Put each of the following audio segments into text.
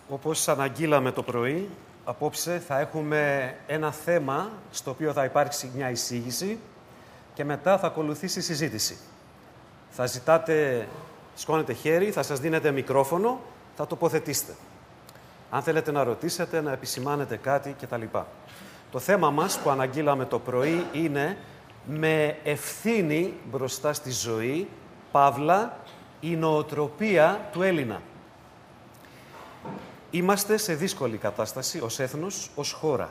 Όπως αναγγείλαμε το πρωί, απόψε θα έχουμε ένα θέμα στο οποίο θα υπάρξει μια εισήγηση και μετά θα ακολουθήσει συζήτηση. Θα ζητάτε, σηκώνετε χέρι, θα σας δίνετε μικρόφωνο, θα τοποθετήσετε. Αν θέλετε να ρωτήσετε, να επισημάνετε κάτι κτλ. Το θέμα μας που αναγγείλαμε το πρωί είναι με ευθύνη μπροστά στη ζωή, παύλα, η νοοτροπία του Έλληνα. Είμαστε σε δύσκολη κατάσταση ως έθνος, ως χώρα.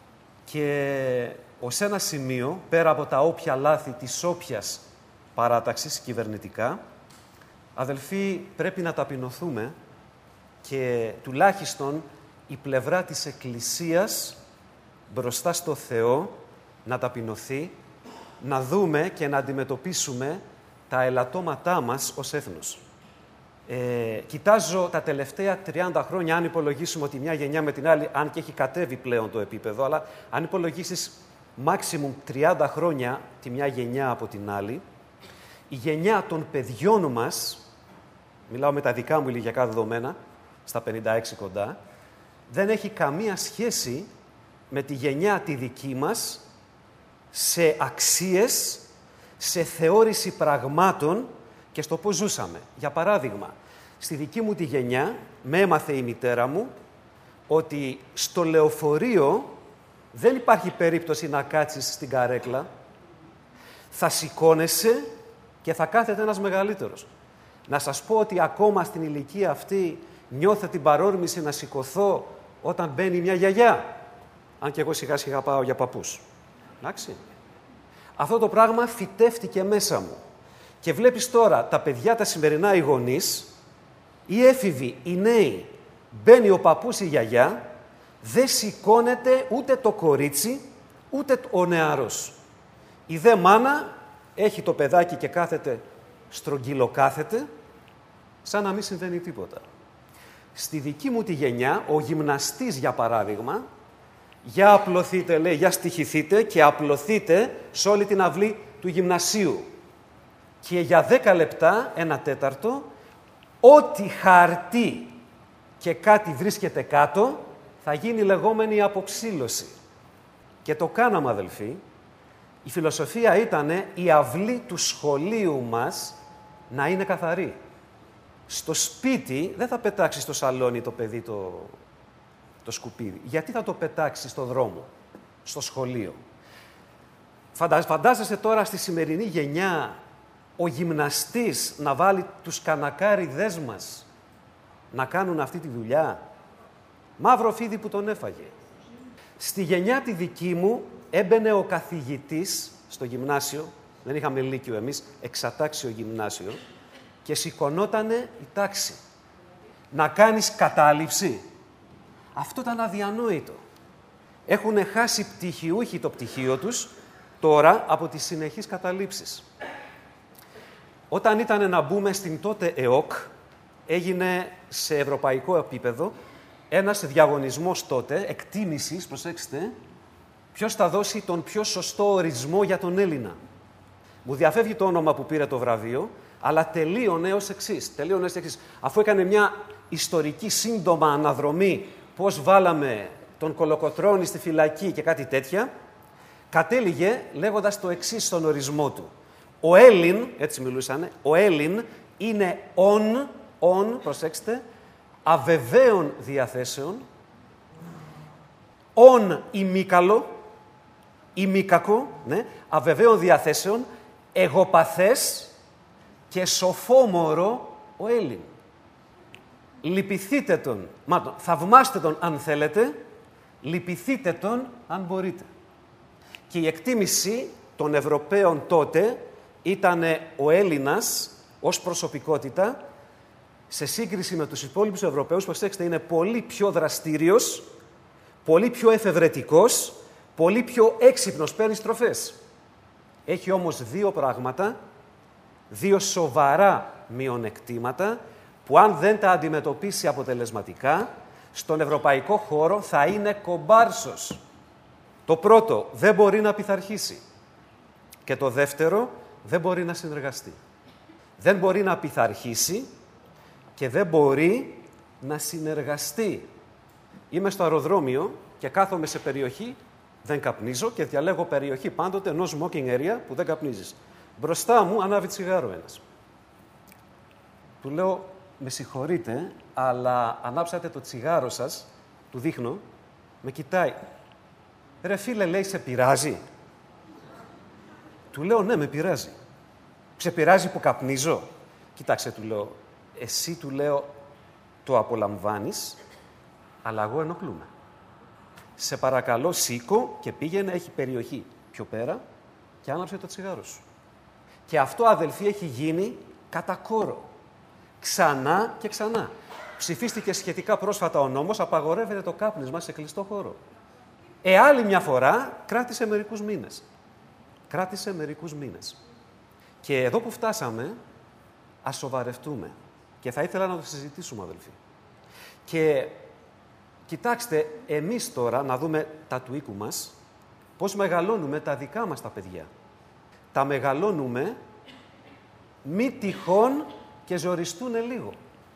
Και ως ένα σημείο, πέρα από τα όποια λάθη της όποιας παράταξης κυβερνητικά, αδελφοί, πρέπει να ταπεινωθούμε και τουλάχιστον η πλευρά της Εκκλησίας μπροστά στο Θεό να ταπεινωθεί, να δούμε και να αντιμετωπίσουμε τα ελαττώματά μας ως έθνος. Κοιτάζω τα τελευταία 30 χρόνια, αν υπολογίσουμε ότι μια γενιά με την άλλη, αν και έχει κατέβει πλέον το επίπεδο, αλλά αν υπολογίσεις maximum 30 χρόνια τη μια γενιά από την άλλη, η γενιά των παιδιών μας, μιλάω με τα δικά μου ηλικιακά δεδομένα, στα 56 κοντά, δεν έχει καμία σχέση με τη γενιά τη δική μας σε αξίες, σε θεώρηση πραγμάτων και στο πώς ζούσαμε. Για παράδειγμα, στη δική μου τη γενιά με έμαθε η μητέρα μου ότι στο λεωφορείο δεν υπάρχει περίπτωση να κάτσεις στην καρέκλα, θα σηκώνεσαι και θα κάθεται ένας μεγαλύτερος. Να σας πω ότι ακόμα στην ηλικία αυτή νιώθω την παρόρμηση να σηκωθώ όταν μπαίνει μια γιαγιά. Αν και εγώ σιγά σιγά πάω για παππούς. Εντάξει. Αυτό το πράγμα φυτεύτηκε μέσα μου. Και βλέπεις τώρα τα παιδιά τα σημερινά, οι γονείς, οι έφηβοι, οι νέοι, μπαίνει ο παππούς, η γιαγιά, δεν σηκώνεται ούτε το κορίτσι, ούτε ο νεαρός. Η δε μάνα έχει το παιδάκι και κάθεται στρογγυλοκάθεται, σαν να μην συμβαίνει τίποτα. Στη δική μου τη γενιά, ο γυμναστής, για παράδειγμα, για απλωθείτε, λέει, για στοιχηθείτε και απλωθείτε σε όλη την αυλή του γυμνασίου. Και για 10 λεπτά, 1/4, ό,τι χαρτί και κάτι βρίσκεται κάτω, θα γίνει λεγόμενη αποψήλωση. Και το κάναμε, αδελφοί. Η φιλοσοφία ήταν η αυλή του σχολείου μας να είναι καθαρή. Στο σπίτι δεν θα πετάξει στο σαλόνι το παιδί το σκουπίδι. Γιατί θα το πετάξει στο δρόμο, στο σχολείο. Φαντάζεσαι τώρα στη σημερινή γενιά ο γυμναστής να βάλει τους κανακάριδες μας να κάνουν αυτή τη δουλειά. Μαύρο φίδι που τον έφαγε. Στη γενιά τη δική μου έμπαινε ο καθηγητής στο γυμνάσιο, δεν είχαμε λύκειο εμείς, εξατάξιο γυμνάσιο, και σηκωνότανε η τάξη. Να κάνεις κατάληψη. Αυτό ήταν αδιανόητο. Έχουνε χάσει πτυχιούχοι το πτυχίο τους τώρα από τις συνεχείς καταλήψεις. Όταν ήταν να μπούμε στην τότε ΕΟΚ, έγινε σε ευρωπαϊκό επίπεδο ένας διαγωνισμός τότε, εκτίμησης, προσέξτε, ποιος θα δώσει τον πιο σωστό ορισμό για τον Έλληνα. Μου διαφεύγει το όνομα που πήρε το βραβείο, αλλά τελείωνε ως εξής. Αφού έκανε μια ιστορική σύντομα αναδρομή πώς βάλαμε τον Κολοκοτρώνη στη φυλακή και κάτι τέτοια, κατέληγε λέγοντας το εξής στον ορισμό του. Ο Έλλην, έτσι μιλούσανε, ο Έλλην είναι προσέξτε, αβεβαίων διαθέσεων, ημίκακο, ναι, αβεβαίων διαθέσεων, εγωπαθές και σοφόμορο ο Έλλην. Λυπηθείτε τον, θαυμάστε τον αν θέλετε, λυπηθείτε τον αν μπορείτε. Και η εκτίμηση των Ευρωπαίων τότε ήταν ο Έλληνας ως προσωπικότητα σε σύγκριση με τους υπόλοιπους Ευρωπαίους, προσέξτε, είναι πολύ πιο δραστήριος, πολύ πιο εφευρετικός, πολύ πιο έξυπνος, παίρνει στροφές. Έχει όμως δύο πράγματα, δύο σοβαρά μειονεκτήματα, που αν δεν τα αντιμετωπίσει αποτελεσματικά, στον ευρωπαϊκό χώρο θα είναι κομπάρσος. Το πρώτο, δεν μπορεί να πειθαρχήσει. Και το δεύτερο, δεν μπορεί να συνεργαστεί. Δεν μπορεί να πειθαρχήσει και δεν μπορεί να συνεργαστεί. Είμαι στο αεροδρόμιο και κάθομαι σε περιοχή, δεν καπνίζω και διαλέγω περιοχή πάντοτε no smoking area που δεν καπνίζεις. Μπροστά μου ανάβει τσιγάρο ένας. Του λέω, με συγχωρείτε, αλλά ανάψατε το τσιγάρο σας, του δείχνω, με κοιτάει. Ρε φίλε, λέει, σε πειράζει? Του λέω, ναι, με πειράζει. Σε πειράζει που καπνίζω? Κοίταξε, του λέω, εσύ, του λέω, το απολαμβάνεις, αλλά εγώ ενοχλούμαι. Σε παρακαλώ, σήκω και πήγαινε, έχει περιοχή πιο πέρα και άναψε το τσιγάρο σου. Και αυτό, αδελφοί, έχει γίνει κατά κόρο. Ξανά και ξανά. Ψηφίστηκε σχετικά πρόσφατα ο νόμος, απαγορεύεται το κάπνισμα σε κλειστό χώρο. Άλλη μια φορά κράτησε μερικούς μήνες. Κράτησε μερικούς μήνες. Και εδώ που φτάσαμε, ας σοβαρευτούμε. Και θα ήθελα να το συζητήσουμε, αδελφοί. Και κοιτάξτε, εμείς τώρα, να δούμε τα του οίκου μας, πώς μεγαλώνουμε τα δικά μας τα παιδιά. Τα μεγαλώνουμε μη τυχόν και ζοριστούν λίγο.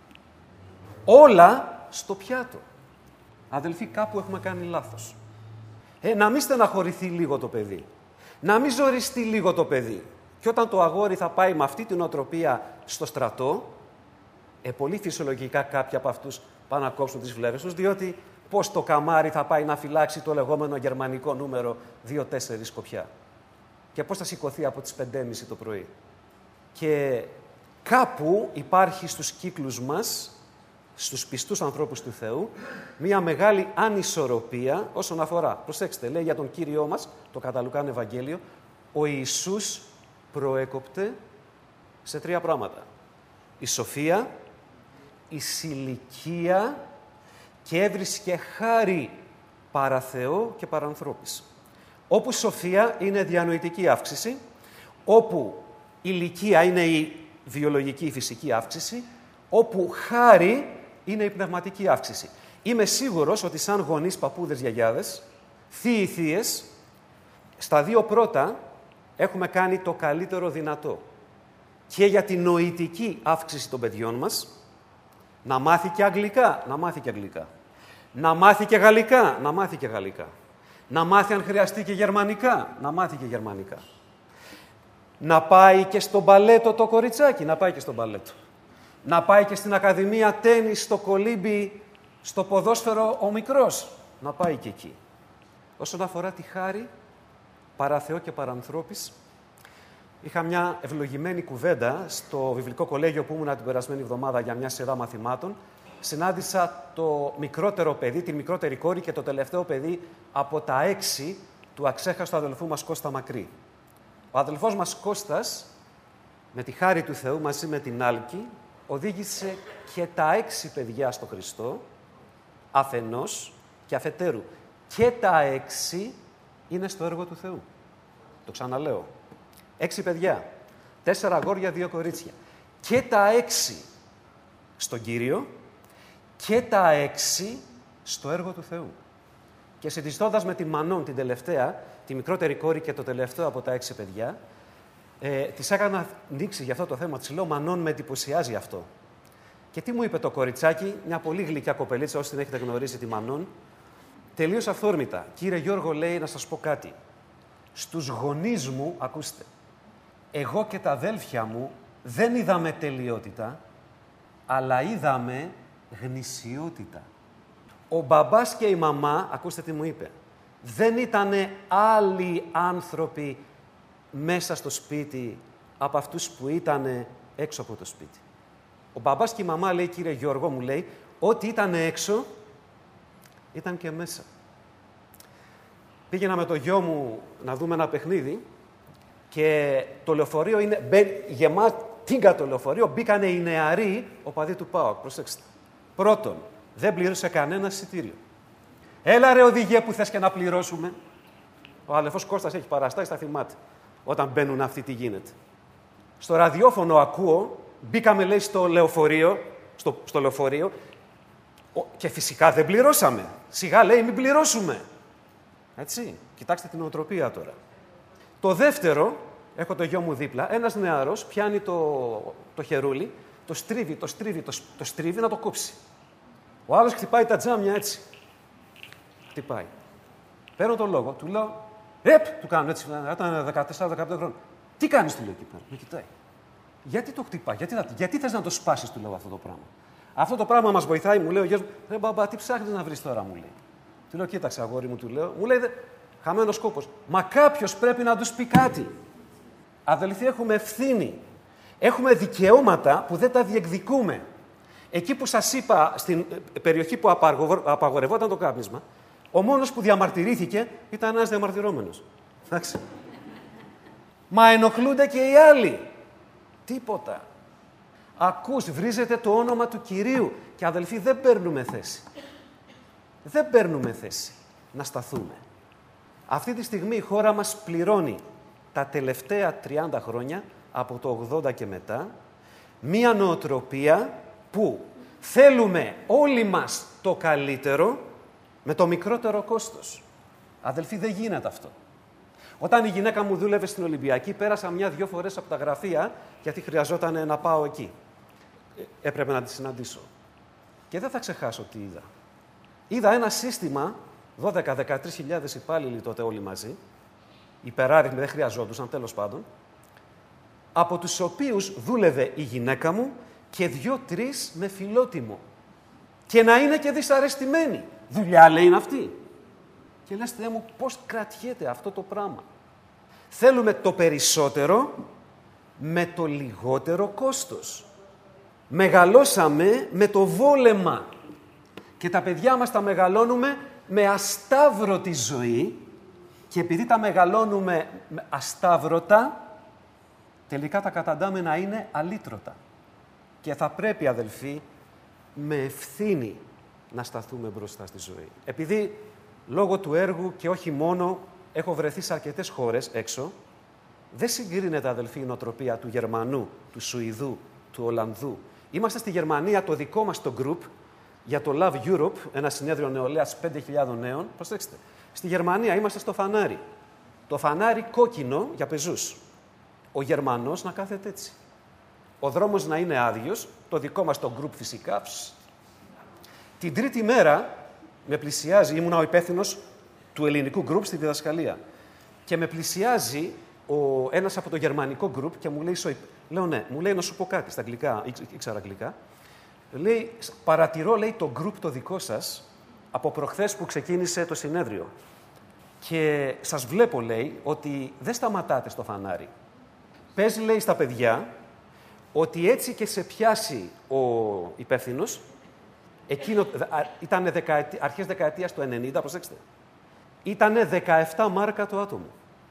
Όλα στο πιάτο. Αδελφοί, κάπου έχουμε κάνει λάθος. Να μην στεναχωρηθεί λίγο το παιδί. Να μην ζοριστεί λίγο το παιδί. Και όταν το αγόρι θα πάει με αυτή την οτροπία στο στρατό, πολύ φυσιολογικά κάποιοι από αυτούς πάνε να κόψουν τις βλέβες τους, διότι πώς το καμάρι θα πάει να φυλάξει το λεγόμενο γερμανικό νούμερο 2-4 Σκοπιά. Και πώς θα σηκωθεί από τις 5:30 το πρωί. Και κάπου υπάρχει στους κύκλους μας, στους πιστούς ανθρώπους του Θεού, μία μεγάλη ανισορροπία όσον αφορά, προσέξτε, λέει για τον Κύριό μας, το κατά Λουκάν Ευαγγέλιο, ο Ιησούς προέκοπτε σε 3 πράγματα. Η σοφία, η συλλικία και έβρισκε χάρη παρά Θεό και παρά ανθρώπης. Όπου σοφία είναι διανοητική αύξηση, όπου ηλικία είναι η βιολογική, η φυσική αύξηση, όπου χάρη είναι η πνευματική αύξηση. Είμαι σίγουρος ότι σαν γονείς, παππούδες, γιαγιάδες, θείοι, θείες, στα 2 πρώτα έχουμε κάνει το καλύτερο δυνατό. Και για την νοητική αύξηση των παιδιών μας, να μάθει και αγγλικά, να μάθει και αγγλικά. Να μάθει και γαλλικά, να μάθει και γαλλικά. Να μάθει αν χρειαστεί και γερμανικά, να μάθει και γερμανικά. Να πάει και στο μπαλέτο το κοριτσάκι, να πάει και στο μπαλέτο. Να πάει και στην Ακαδημία Τένις, στο κολύμπι, στο ποδόσφαιρο ο μικρός, να πάει και εκεί. Όσον αφορά τη χάρη, παρά Θεό και παρά ανθρώπης, είχα μια ευλογημένη κουβέντα στο βιβλικό κολέγιο που ήμουνα την περασμένη εβδομάδα για μια σειρά μαθημάτων. Συνάντησα το μικρότερο παιδί, την μικρότερη κόρη και το τελευταίο παιδί από τα 6 του αξέχαστου αδελφού μας Κώστα Μακρύ. Ο αδελφός μας Κώστας, με τη χάρη του Θεού, μαζί με την Άλκη, οδήγησε και τα 6 παιδιά στο Χριστό, αφενός και αφετέρου. Και τα 6 είναι στο έργο του Θεού. Το ξαναλέω. 6 παιδιά, 4 αγόρια, 2 κορίτσια. Και τα 6 στον Κύριο και τα 6 στο έργο του Θεού. Και συζητώντας με τη Μανών, την τελευταία, τη μικρότερη κόρη και το τελευταίο από τα 6 παιδιά, της έκανα νήξη για αυτό το θέμα. Της λέω, Μανών, με εντυπωσιάζει αυτό. Και τι μου είπε το κοριτσάκι, μια πολύ γλυκιά κοπελίτσα, όσοι την έχετε γνωρίσει τη Μανών, τελείως αυθόρμητα. Κύριε Γιώργο, λέει, να σας πω κάτι. Στους γονείς μου, ακούστε, εγώ και τα αδέλφια μου δεν είδαμε τελειότητα, αλλά είδαμε γνησιότητα. Ο μπαμπάς και η μαμά, ακούστε τι μου είπε, δεν ήτανε άλλοι άνθρωποι μέσα στο σπίτι από αυτούς που ήτανε έξω από το σπίτι. Ο μπαμπάς και η μαμά, λέει, κύριε Γιώργο, μου λέει, ό,τι ήτανε έξω, ήταν και μέσα. Πήγαινα με το γιο μου να δούμε ένα παιχνίδι και το λεωφορείο είναι γεμάτιγκα το λεωφορείο, μπήκανε οι νεαροί οπαδοί του ΠΑΟΚ. Προσέξτε. Πρώτον, δεν πλήρωσε κανένα εισιτήριο. Έλα ρε οδηγέ που θες και να πληρώσουμε. Ο αδελφός Κώστας έχει παραστάσει, θα θυμάται. Όταν μπαίνουν αυτοί τι γίνεται. Στο ραδιόφωνο ακούω, μπήκαμε λέει στο λεωφορείο και φυσικά δεν πληρώσαμε. Σιγά λέει μην πληρώσουμε. Έτσι, κοιτάξτε την νοοτροπία τώρα. Το δεύτερο, έχω το γιο μου δίπλα, ένας νεαρός πιάνει το χερούλι, το στρίβει να το κόψει. Ο άλλος χτυπάει τα τζάμια έτσι. Χτυπάει. Παίρνω τον λόγο, του λέω, του κάνω έτσι, ήταν 14-15 χρόνια. Τι κάνεις, του λέω εκεί πέρα. Με κοιτάει. Γιατί το χτυπάει, γιατί θες να το σπάσεις, του λέω αυτό το πράγμα. Αυτό το πράγμα μας βοηθάει, μου λέει ο γιος μου, ρε μπαμπά, τι ψάχνεις να βρεις τώρα, μου λέει. Του λέω, κοίταξε, αγόρι μου, του λέω, μου λέει, χαμένος κόπος. Μα κάποιος πρέπει να τους πει κάτι. Αδελφοί, έχουμε ευθύνη. Έχουμε δικαιώματα που δεν τα διεκδικούμε. Εκεί που σας είπα, στην περιοχή που απαγορευόταν το κάπνισμα, ο μόνος που διαμαρτυρήθηκε ήταν ένας διαμαρτυρόμενος. Εντάξει. Μα ενοχλούνται και οι άλλοι. Τίποτα. Ακούς, βρίζετε το όνομα του Κυρίου. Και αδελφοί, δεν παίρνουμε θέση. Δεν παίρνουμε θέση να σταθούμε. Αυτή τη στιγμή η χώρα μας πληρώνει τα τελευταία 30 χρόνια, από το 80 και μετά, μία νοοτροπία που θέλουμε όλοι μας το καλύτερο με το μικρότερο κόστος. Αδελφοί, δεν γίνεται αυτό. Όταν η γυναίκα μου δούλευε στην Ολυμπιακή, πέρασα 1-2 φορές από τα γραφεία, γιατί χρειαζόταν να πάω εκεί. Έπρεπε να τη συναντήσω. Και δεν θα ξεχάσω τι είδα. Είδα ένα σύστημα, 12-13 υπάλληλοι τότε όλοι μαζί, υπεράριθμοι, δεν χρειαζόντουσαν, τέλος πάντων, από τους οποίους δούλευε η γυναίκα μου και 2-3 με φιλότιμο. Και να είναι και δυσαρεστημένοι. Δουλειά, λέει, είναι αυτή. Και λες, Θεέ μου, πώς κρατιέται αυτό το πράγμα. Θέλουμε το περισσότερο με το λιγότερο κόστος. Μεγαλώσαμε με το βόλεμα. Και τα παιδιά μας τα μεγαλώνουμε με ασταύρωτη ζωή. Και επειδή τα μεγαλώνουμε ασταύρωτα, τελικά τα καταντάμε να είναι αλήτρωτα. Και θα πρέπει, αδελφοί, με ευθύνη να σταθούμε μπροστά στη ζωή. Επειδή λόγω του έργου και όχι μόνο έχω βρεθεί σε αρκετές χώρες έξω, δεν συγκρίνεται, αδελφοί, η νοοτροπία του Γερμανού, του Σουηδού, του Ολλανδού. Είμαστε στη Γερμανία, το δικό μας το group, για το Love Europe, ένα συνέδριο νεολαίας 5.000 νέων. Προσέξτε, στη Γερμανία είμαστε στο φανάρι. Το φανάρι κόκκινο για πεζούς. Ο Γερμανός να κάθεται έτσι. Ο δρόμος να είναι άδειος, το δικό μας το group φυσικά. Την τρίτη μέρα με πλησιάζει, ήμουνα ο υπεύθυνος του ελληνικού group στη διδασκαλία. Και με πλησιάζει ένας από το γερμανικό group και μου λέει, λέω ναι, μου λέει να σου πω κάτι στα αγγλικά, ήξερα αγγλικά. Λέει, παρατηρώ, λέει, το group το δικό σας από προχθές που ξεκίνησε το συνέδριο. Και σας βλέπω, λέει, ότι δεν σταματάτε στο φανάρι. Παίζει, λέει, στα παιδιά ότι έτσι και σε πιάσει ο υπεύθυνος, εκείνο ήταν αρχές δεκαετίας του 90, προσέξτε, ήταν 17 μάρκα το άτομο.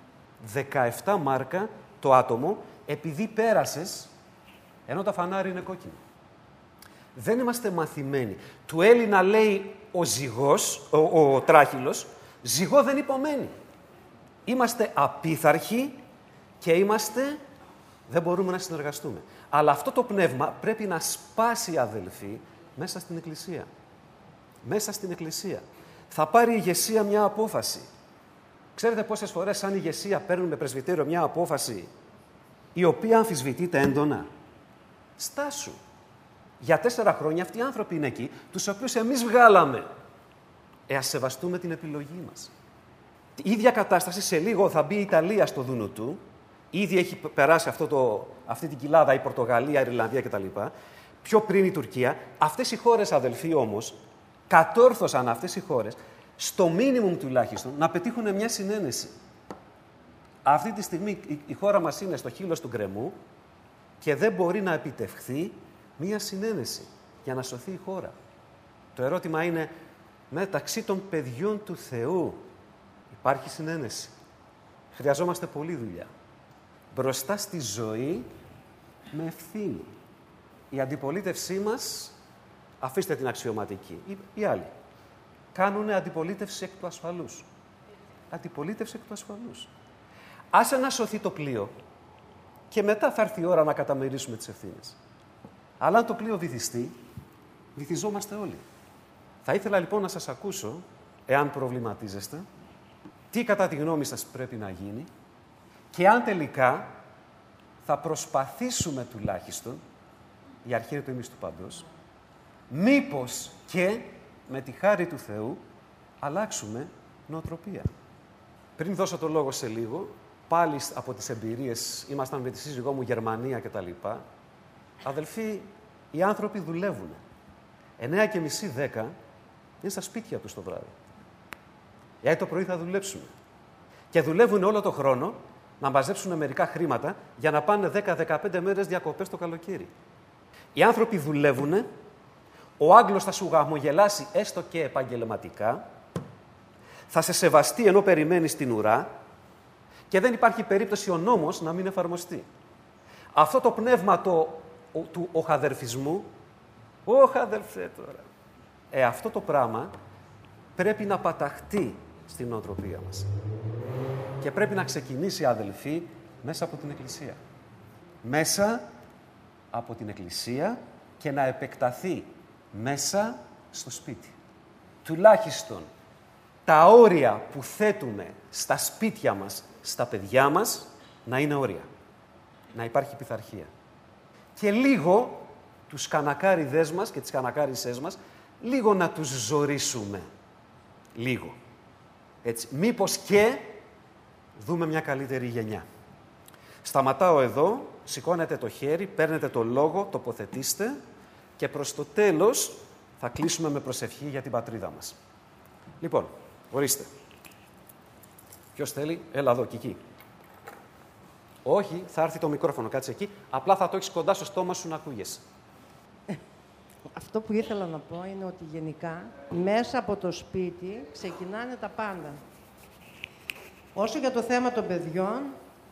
17 μάρκα το άτομο, επειδή πέρασες, ενώ το φανάρι είναι κόκκινο. Δεν είμαστε μαθημένοι. Του Έλληνα, λέει, ο ζυγός, ο τράχυλος, ζυγό δεν υπομένει. Είμαστε απίθαρχοι και δεν μπορούμε να συνεργαστούμε. Αλλά αυτό το πνεύμα πρέπει να σπάσει, αδελφοί, μέσα στην Εκκλησία. Μέσα στην Εκκλησία. Θα πάρει η ηγεσία μια απόφαση. Ξέρετε πόσες φορές σαν ηγεσία παίρνουμε πρεσβυτήριο μια απόφαση η οποία αμφισβητείται έντονα. Στάσου. Για 4 χρόνια αυτοί οι άνθρωποι είναι εκεί, τους οποίους εμείς βγάλαμε. Ας σεβαστούμε την επιλογή μας. Η ίδια κατάσταση σε λίγο θα μπει η Ιταλία στο δούνο του. Ήδη έχει περάσει αυτή την κοιλάδα η Πορτογαλία, η Ιρλανδία κτλ. Πιο πριν η Τουρκία. Αυτές οι χώρες, αδελφοί, όμως, κατόρθωσαν αυτές οι χώρες, στο μίνιμουμ τουλάχιστον, να πετύχουν μια συνένεση. Αυτή τη στιγμή η χώρα μας είναι στο χείλος του γκρεμού και δεν μπορεί να επιτευχθεί μια συνένεση για να σωθεί η χώρα. Το ερώτημα είναι, μεταξύ των παιδιών του Θεού υπάρχει συνένεση. Χρειαζόμαστε πολλή δουλειά. Μπροστά στη ζωή με ευθύνη. Η αντιπολίτευσή μας, αφήστε την αξιωματική, οι άλλοι, κάνουν αντιπολίτευση εκ του ασφαλούς. Αντιπολίτευση εκ του ασφαλούς. Άσε να σωθεί το πλοίο και μετά θα έρθει η ώρα να καταμερίσουμε τις ευθύνες. Αλλά αν το πλοίο βυθιστεί, βυθιζόμαστε όλοι. Θα ήθελα λοιπόν να σας ακούσω, εάν προβληματίζεστε, τι κατά τη γνώμη σας πρέπει να γίνει και αν τελικά θα προσπαθήσουμε τουλάχιστον, η αρχή είναι το ίμις του παντός, μήπως και με τη χάρη του Θεού αλλάξουμε νοοτροπία. Πριν δώσω το λόγο σε λίγο, πάλι από τις εμπειρίες, ήμασταν με τη σύζυγό μου Γερμανία κτλ. Αδελφοί, οι άνθρωποι δουλεύουν. 9:30-10 είναι στα σπίτια τους το βράδυ. Γιατί το πρωί θα δουλέψουν. Και δουλεύουν όλο το χρόνο να μαζέψουν μερικά χρήματα για να πάνε 10-15 μέρες διακοπές το καλοκαίρι. Οι άνθρωποι δουλεύουν, ο Άγγλος θα σου γαμογελάσει έστω και επαγγελματικά, θα σε σεβαστεί ενώ περιμένεις την ουρά και δεν υπάρχει περίπτωση ο νόμος να μην εφαρμοστεί. Αυτό το πνεύμα του οχαδερφισμού, οχαδερφέ τώρα, αυτό το πράγμα πρέπει να παταχτεί στην νοοτροπία μας. Και πρέπει να ξεκινήσει, αδελφοί, μέσα από την Εκκλησία. Μέσα από την Εκκλησία και να επεκταθεί μέσα στο σπίτι. Τουλάχιστον τα όρια που θέτουμε στα σπίτια μας, στα παιδιά μας, να είναι όρια. Να υπάρχει πειθαρχία. Και λίγο τους κανακάριδες μας και τις κανακάρισές μας, λίγο να τους ζορίσουμε. Λίγο. Έτσι. Μήπως και δούμε μια καλύτερη γενιά. Σταματάω εδώ, σηκώνετε το χέρι, παίρνετε το λόγο, τοποθετήστε και προς το τέλος θα κλείσουμε με προσευχή για την πατρίδα μας. Λοιπόν, ορίστε. Ποιος θέλει, έλα εδώ, Κική. Όχι, θα έρθει το μικρόφωνο, κάτσε εκεί. Απλά θα το έχεις κοντά στο στόμα σου να ακούγεσαι. Αυτό που ήθελα να πω είναι ότι γενικά μέσα από το σπίτι ξεκινάνε τα πάντα. Όσο για το θέμα των παιδιών,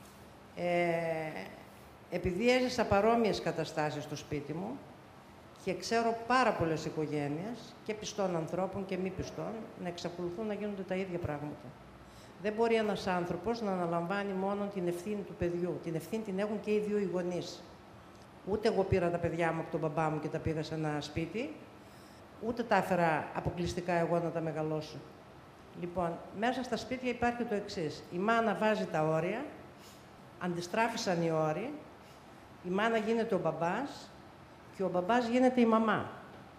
επειδή έζησα παρόμοιες καταστάσεις στο σπίτι μου και ξέρω πάρα πολλές οικογένειες και πιστών ανθρώπων και μη πιστών να εξακολουθούν να γίνονται τα ίδια πράγματα. Δεν μπορεί ένας άνθρωπος να αναλαμβάνει μόνο την ευθύνη του παιδιού. Την ευθύνη την έχουν και οι δύο οι γονείς. Ούτε εγώ πήρα τα παιδιά μου από τον μπαμπά μου και τα πήγα σε ένα σπίτι, ούτε τα έφερα αποκλειστικά εγώ να τα μεγαλώσω. Λοιπόν, μέσα στα σπίτια υπάρχει το εξής. Η μάνα βάζει τα όρια, αντιστράφησαν οι όροι, η μάνα γίνεται ο μπαμπάς και ο μπαμπάς γίνεται η μαμά.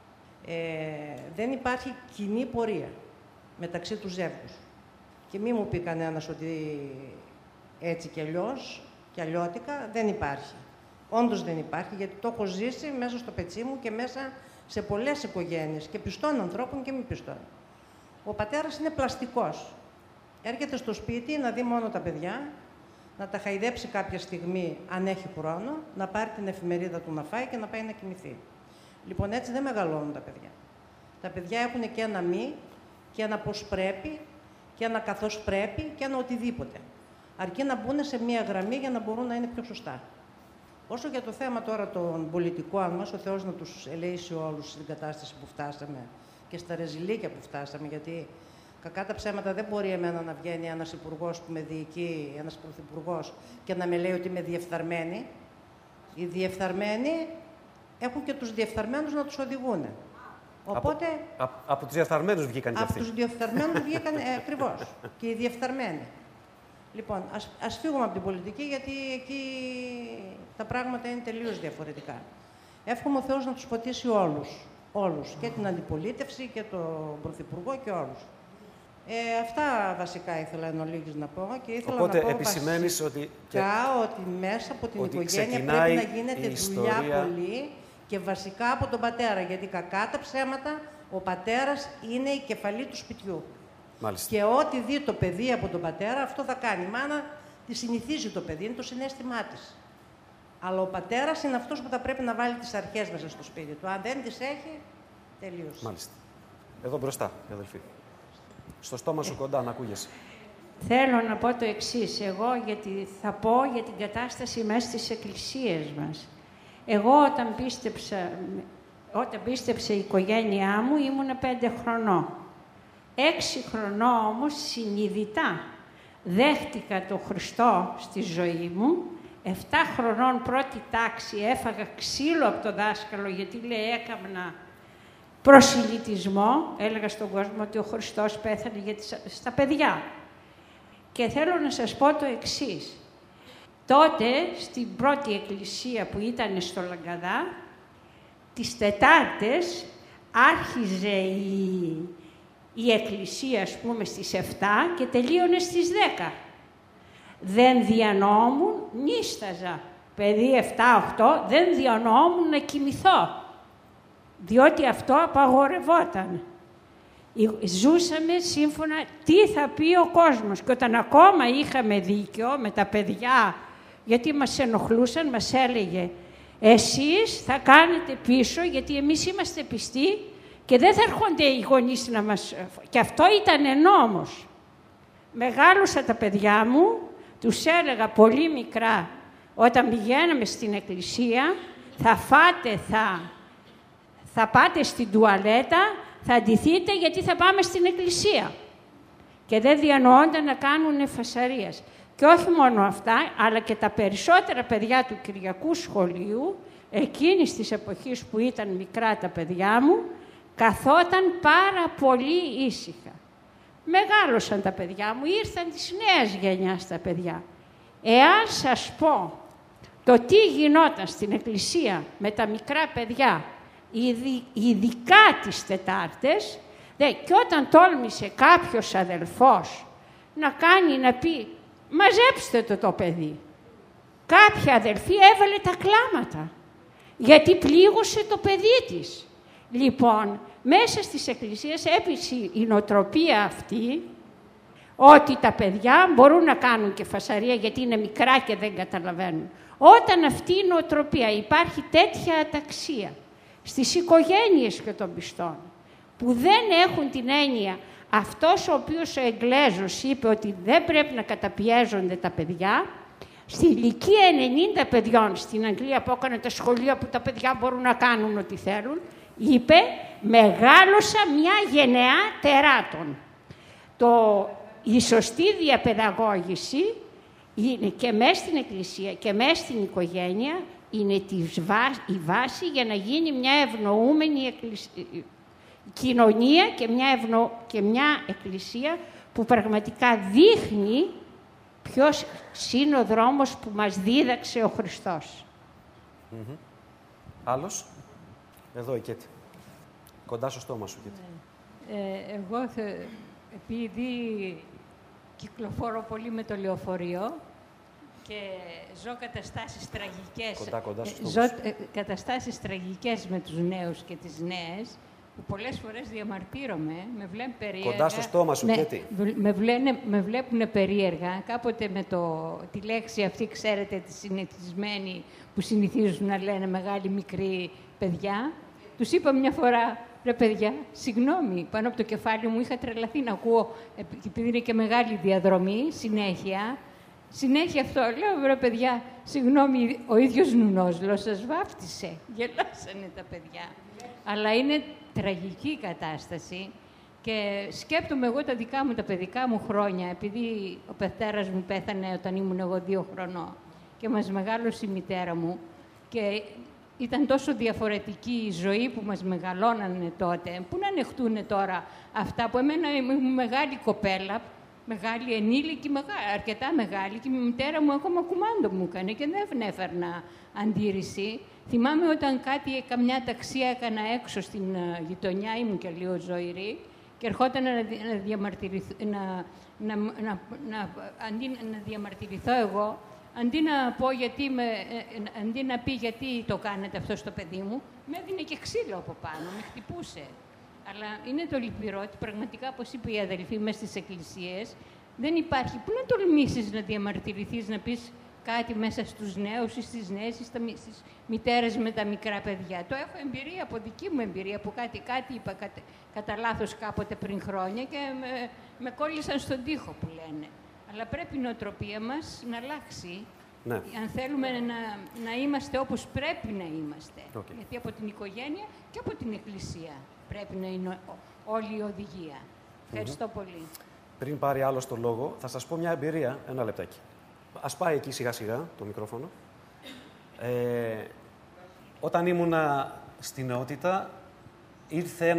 Δεν υπάρχει κοινή πορεία μεταξύ του ζεύγους. Και μη μου πει κανένας ότι έτσι κι αλλιώς, κι αλλιώτικα, δεν υπάρχει. Όντως δεν υπάρχει, γιατί το έχω ζήσει μέσα στο πετσί μου και μέσα σε πολλές οικογένειες και πιστών ανθρώπων και μη πιστών. Ο πατέρας είναι πλαστικός. Έρχεται στο σπίτι να δει μόνο τα παιδιά, να τα χαϊδέψει κάποια στιγμή, αν έχει χρόνο, να πάρει την εφημερίδα του να φάει και να πάει να κοιμηθεί. Λοιπόν, έτσι δεν μεγαλώνουν τα παιδιά. Τα παιδιά έχουν και ένα μη, και ένα πώς πρέπει, και ένα καθώς πρέπει, και ένα οτιδήποτε. Αρκεί να μπουν σε μία γραμμή για να μπορούν να είναι πιο σωστά. Όσο για το θέμα τώρα των πολιτικών μας, ο Θεός να τους ελέησει όλους στην κατάσταση που φτάσαμε και στα ρεζιλίκια που φτάσαμε, γιατί κακά τα ψέματα δεν μπορεί εμένα να βγαίνει ένας υπουργός που με διοικεί, ένας πρωθυπουργός, και να με λέει ότι είμαι διεφθαρμένη. Οι διεφθαρμένοι έχουν και τους διεφθαρμένους να τους οδηγούν. Οπότε, από τους διεφθαρμένους βγήκαν και αυτοί. Από τους διεφθαρμένους βγήκαν ακριβώς. Και οι διεφθαρμένοι. Λοιπόν, ας φύγουμε από την πολιτική, γιατί εκεί τα πράγματα είναι τελείως διαφορετικά. Εύχομαι ο Θεός να τους φωτίσει όλους, και την αντιπολίτευση και τον Πρωθυπουργό και όλους. Αυτά βασικά ήθελα εν ολίγης να πω. Και ήθελα Οπότε να πω επισημαίνεις ότι μέσα από την ότι οικογένεια πρέπει να γίνεται δουλειά πολύ και βασικά από τον πατέρα, γιατί κακά τα ψέματα ο πατέρας είναι η κεφαλή του σπιτιού. Μάλιστα. Και ό,τι δει το παιδί από τον πατέρα, αυτό θα κάνει. Η μάνα τη συνηθίζει το παιδί, είναι το συναίσθημά της. Αλλά ο πατέρας είναι αυτός που θα πρέπει να βάλει τις αρχές μέσα στο σπίτι του. Αν δεν τις έχει, τελείωσε. Μάλιστα. Εδώ μπροστά, αδελφοί. Στο στόμα σου κοντά, να ακούγεσαι. Θέλω να πω το εξής. Εγώ θα πω για την κατάσταση μέσα στις εκκλησίες μας. Εγώ όταν πίστεψε η οικογένειά μου ήμουνα 5 χρονών. 6 χρονών όμως συνειδητά δέχτηκα τον Χριστό στη ζωή μου. 7 χρονών πρώτη τάξη έφαγα ξύλο από τον δάσκαλο, γιατί λέει έκανα προσιλητισμό. Έλεγα στον κόσμο ότι ο Χριστός πέθανε στα παιδιά. Και θέλω να σας πω το εξής. Τότε, στην πρώτη εκκλησία που ήταν στο Λαγκαδά, τις Τετάρτες άρχιζε η εκκλησία, ας πούμε, στις 7 και τελείωνε στις 10. Δεν διανοούμουν, νίσταζα. Παιδί 7-8, δεν διανοούμουν να κοιμηθώ. Διότι αυτό απαγορευόταν. Ζούσαμε σύμφωνα τι θα πει ο κόσμος. Και όταν ακόμα είχαμε δίκιο με τα παιδιά, γιατί μας ενοχλούσαν, μας έλεγε εσείς θα κάνετε πίσω, γιατί εμείς είμαστε πιστοί και δεν θα έρχονται οι γονείς να μας... Και αυτό ήταν νόμος. Μεγάλωσα τα παιδιά μου, τους έλεγα πολύ μικρά, όταν πηγαίναμε στην εκκλησία, θα φάτε, θα πάτε στην τουαλέτα, θα ντυθείτε γιατί θα πάμε στην εκκλησία. Και δεν διανοούνταν να κάνουν φασαρίες. Και όχι μόνο αυτά, αλλά και τα περισσότερα παιδιά του Κυριακού Σχολείου, εκείνης της εποχής που ήταν μικρά τα παιδιά μου, καθόταν πάρα πολύ ήσυχα. Μεγάλωσαν τα παιδιά μου, ήρθαν της νέας γενιάς τα παιδιά. Εάν σας πω το τι γινόταν στην εκκλησία με τα μικρά παιδιά, ειδικά τις Τετάρτες, και όταν τόλμησε κάποιος αδελφός να πει μαζέψτε το παιδί, κάποια αδελφή έβαλε τα κλάματα, γιατί πλήγωσε το παιδί της. Λοιπόν, μέσα στις εκκλησίες έπεισε η νοοτροπία αυτή, ότι τα παιδιά μπορούν να κάνουν και φασαρία γιατί είναι μικρά και δεν καταλαβαίνουν. Όταν αυτή η νοοτροπία υπάρχει τέτοια αταξία στις οικογένειες και των πιστών, που δεν έχουν την έννοια, αυτός ο οποίος ο Εγγλέζος είπε ότι δεν πρέπει να καταπιέζονται τα παιδιά, στη ηλικία 90 παιδιών στην Αγγλία που έκανε τα σχολεία που τα παιδιά μπορούν να κάνουν ό,τι θέλουν, είπε μεγάλωσα μια γενεά τεράτων. Η σωστή διαπαιδαγώγηση είναι και μέσα στην εκκλησία και μέσα στην οικογένεια, είναι η βάση για να γίνει μια ευνοούμενη κοινωνία και μια εκκλησία που πραγματικά δείχνει ποιος είναι ο δρόμος που μας δίδαξε ο Χριστός. Mm-hmm. Άλλος? Εδώ η Κέτη. Κοντά στο στόμα σου, Κέτη. Εγώ, επειδή κυκλοφορώ πολύ με το λεωφορείο και ζω καταστάσεις τραγικές, καταστάσεις τραγικές με τους νέους και τις νέες, που πολλές φορές διαμαρτύρομαι, με βλέπουν περίεργα. Κοντά στο στόμα σου, Κέτη. Με βλέπουν περίεργα. Κάποτε με τη λέξη αυτή, ξέρετε, τη συνηθισμένη που συνηθίζουν να λένε μεγάλη μικρή παιδιά. Τους είπα μια φορά, ρε παιδιά, συγγνώμη, πάνω από το κεφάλι μου είχα τρελαθεί να ακούω, επειδή είναι και μεγάλη διαδρομή, συνέχεια αυτό. Λέω, ρε παιδιά, συγγνώμη, ο ίδιος Νουνόσλος σας βάφτισε. Γελάσανε τα παιδιά. Αλλά είναι τραγική η κατάσταση και σκέπτομαι εγώ τα δικά μου, τα παιδικά μου χρόνια, επειδή ο πατέρας μου πέθανε όταν ήμουν εγώ 2 χρονών και μας μεγάλωσε η μητέρα μου και ήταν τόσο διαφορετική η ζωή που μας μεγαλώνανε τότε, που να ανεχτούν τώρα αυτά που εμένα ήμουν μεγάλη κοπέλα, μεγάλη ενήλικη, αρκετά μεγάλη και η μητέρα μου ακόμα κουμάντο μου έκανε και δεν έφερνα αντίρρηση. Θυμάμαι όταν καμιά ταξία έκανα έξω στην γειτονιά, ήμουν και λίγο ζωηρή και ερχόταν αντί να διαμαρτυρηθώ εγώ, αντί να πει γιατί το κάνετε αυτό στο παιδί μου, με έδινε και ξύλο από πάνω, με χτυπούσε. Αλλά είναι το λυπηρό ότι πραγματικά, όπως είπε η αδελφή, μέσα στις εκκλησίες δεν υπάρχει. Πού να τολμήσεις να διαμαρτυρηθείς, να πεις κάτι μέσα στους νέους ή στις νέες ή στις μητέρες με τα μικρά παιδιά. Το έχω εμπειρία, από δική μου εμπειρία, που κάτι είπα κατά λάθος κάποτε πριν χρόνια και με κόλλησαν στον τοίχο που λένε. Αλλά πρέπει η νοοτροπία μας να αλλάξει, ναι, αν θέλουμε να είμαστε όπως πρέπει να είμαστε. Okay. Γιατί από την οικογένεια και από την εκκλησία πρέπει να είναι όλη η οδηγία. Ευχαριστώ πολύ. Πριν πάρει άλλο το λόγο, θα σας πω μια εμπειρία, ένα λεπτάκι. Ας πάει εκεί σιγά-σιγά το μικρόφωνο. Όταν ήμουνα στην νεότητα, ήρθε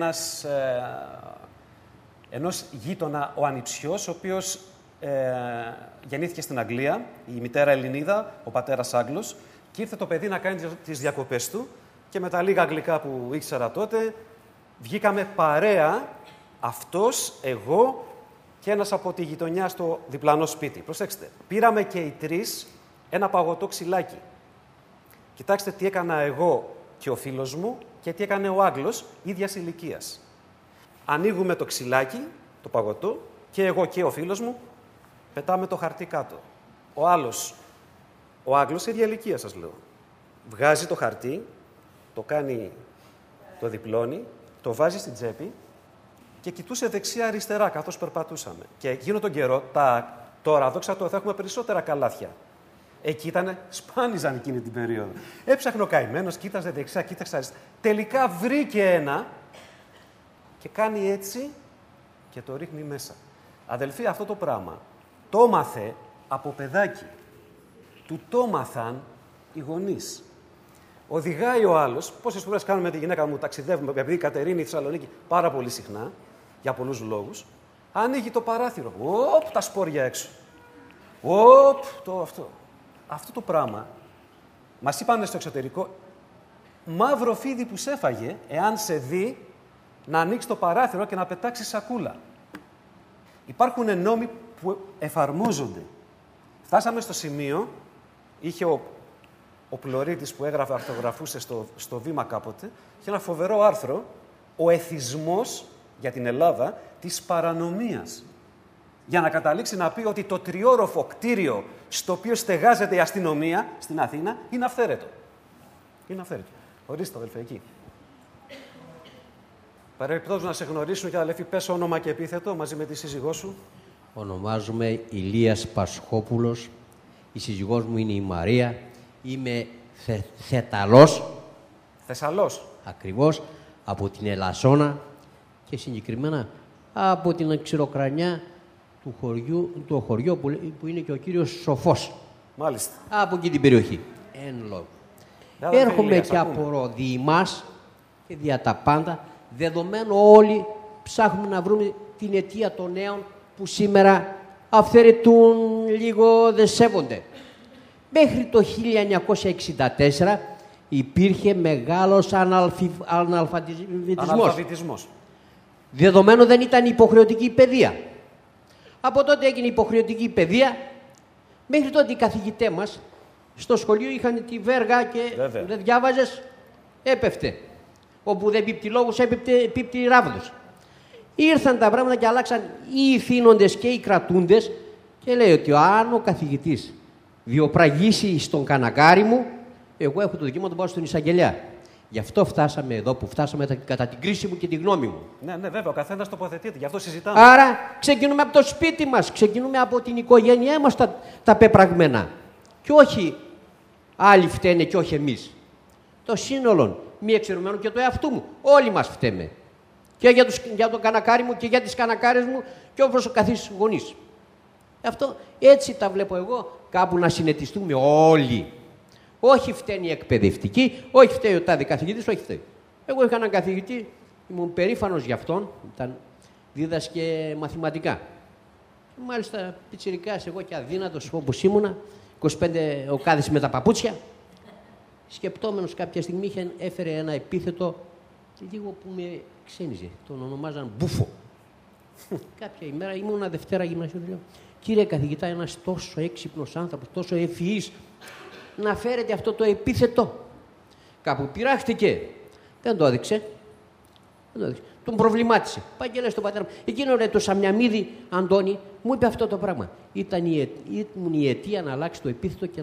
ενός γείτονα ο ανιψιός, ο οποίος γεννήθηκε στην Αγγλία, η μητέρα Ελληνίδα, ο πατέρας Άγγλος, και ήρθε το παιδί να κάνει τις διακοπές του και με τα λίγα αγγλικά που ήξερα τότε, Βγήκαμε παρέα, αυτός, εγώ και ένας από τη γειτονιά στο διπλανό σπίτι. Προσέξτε, πήραμε και οι τρεις ένα παγωτό ξυλάκι. Κοιτάξτε τι έκανα εγώ και ο φίλος μου και τι έκανε ο Άγγλος ίδιας ηλικίας. Ανοίγουμε το ξυλάκι, το παγωτό, και εγώ και ο φίλος μου πετάμε το χαρτί κάτω. Ο άλλος, ο Άγγλος, ίδια ηλικία σας λέω, βγάζει το χαρτί, το κάνει, το διπλώνει, το βάζει στην τσέπη και κοιτούσε δεξιά-αριστερά καθώς περπατούσαμε. Και εκείνο τον καιρό, τώρα, δόξα τω Θεώ, έχουμε περισσότερα καλάθια. Εκεί ήταν, σπάνιζαν εκείνη την περίοδο. Έψαχνε ο καημένος, κοίταζε δεξιά, κοίταξε αριστερά. Τελικά βρήκε ένα και κάνει έτσι και το ρίχνει μέσα. Αδελφοί, αυτό το πράγμα το μάθε από παιδάκι. Του το μάθαν οι γονείς. Οδηγάει ο άλλος, πόσες φορές κάνουμε με τη γυναίκα μου, ταξιδεύουμε, επειδή η Κατερίνη, η Θεσσαλονίκη, πάρα πολύ συχνά, για πολλούς λόγους, ανοίγει το παράθυρο. Οπ, τα σπόρια έξω. Οπ, αυτό το πράγμα, μας είπανε στο εξωτερικό, μαύρο φίδι που σε έφαγε, εάν σε δει, να ανοίξει το παράθυρο και να πετάξει σακούλα. Υπάρχουν νόμοι που εφαρμόζονται. Φτάσαμε στο σημείο, είχε ο Πλωρίτης που έγραφε, αρθογραφούσε στο Βήμα κάποτε, είχε ένα φοβερό άρθρο, ο εθισμός για την Ελλάδα της παρανομίας. Για να καταλήξει να πει ότι το τριόροφο κτίριο στο οποίο στεγάζεται η αστυνομία στην Αθήνα είναι αυθαίρετο. Είναι αυθαίρετο. Ορίστε, αδελφέ, εκεί. Παρεμπιπτόντως να σε γνωρίσουν και αδελφοί, πες όνομα και επίθετο μαζί με τη σύζυγό σου. Ονομάζομαι Ηλίας Πασχόπουλος. Η σύζυγός μου είναι η Μαρία. Είμαι Θεταλός. Θεσσαλός. Ακριβώς. Από την Ελασσόνα και συγκεκριμένα από την Ξηροκρανιά του χωριού που είναι και ο κύριος Σοφός. Μάλιστα. Από εκεί την περιοχή. Εν λόγω. Έρχομαι και απορώ δι' μας και δια τα πάντα, δεδομένου όλοι ψάχνουμε να βρούμε την αιτία των νέων που σήμερα αυθαιρετούν, λίγο δεν σέβονται. Μέχρι το 1964 υπήρχε μεγάλος αναλφαβητισμός. Δεδομένου δεν ήταν υποχρεωτική η παιδεία. Από τότε έγινε υποχρεωτική η παιδεία, μέχρι τότε οι καθηγητές μας στο σχολείο είχαν τη βέργα και δεν διάβαζες, έπεφτε. Όπου δεν πίπτει λόγος, πίπτει ράβδος. Ήρθαν τα πράγματα και αλλάξαν οι ηθήνοντες και οι κρατούντες και λέει ότι αν ο καθηγητής βιοπραγήσει στον κανακάρι μου, εγώ έχω το δικαίωμα να τον πάω στον εισαγγελέα. Γι' αυτό φτάσαμε εδώ που φτάσαμε κατά την κρίση μου και τη γνώμη μου. Ναι, βέβαια, ο καθένας τοποθετείται, γι' αυτό συζητάμε. Άρα ξεκινούμε από το σπίτι μας, ξεκινούμε από την οικογένειά μας τα πεπραγμένα. Και όχι άλλοι φταίνε και όχι εμείς. Το σύνολο, μη εξαιρουμένου και το εαυτού μου. Όλοι μας φταίμε. Και για τον κανακάρι μου και για τις κανακάρες μου και όπως ο καθής γονείς. Αυτό έτσι τα βλέπω εγώ, κάπου να συνετιστούμε όλοι. Όχι φταίνει η εκπαιδευτική, όχι φταίει ο τάδε καθηγητής, όχι φταίει. Εγώ είχα έναν καθηγητή, ήμουν περήφανος γι' αυτόν, δίδασκε μαθηματικά. Και μάλιστα πιτσιρικάς εγώ και αδύνατος όπως ήμουνα, 25 οκάδες με τα παπούτσια, σκεπτόμενος κάποια στιγμή έφερε ένα επίθετο λίγο που με ξένιζε. Τον ονομάζαν Μπούφο. Κάποια ημέρα ήμουνα Δευτέρα γυμνασίου, λέω, κύριε καθηγητά, ένας τόσο έξυπνος άνθρωπος, τόσο ευφυής, να φέρετε αυτό το επίθετο. Κάπου πειράχτηκε. Δεν το έδειξε. Τον προβλημάτισε. Πάει και λέει στον πατέρα μου. Εκείνο ρε το Σαμιαμίδη, Αντώνη, μου είπε αυτό το πράγμα. Ήμουν η αιτία να αλλάξει το επίθετο και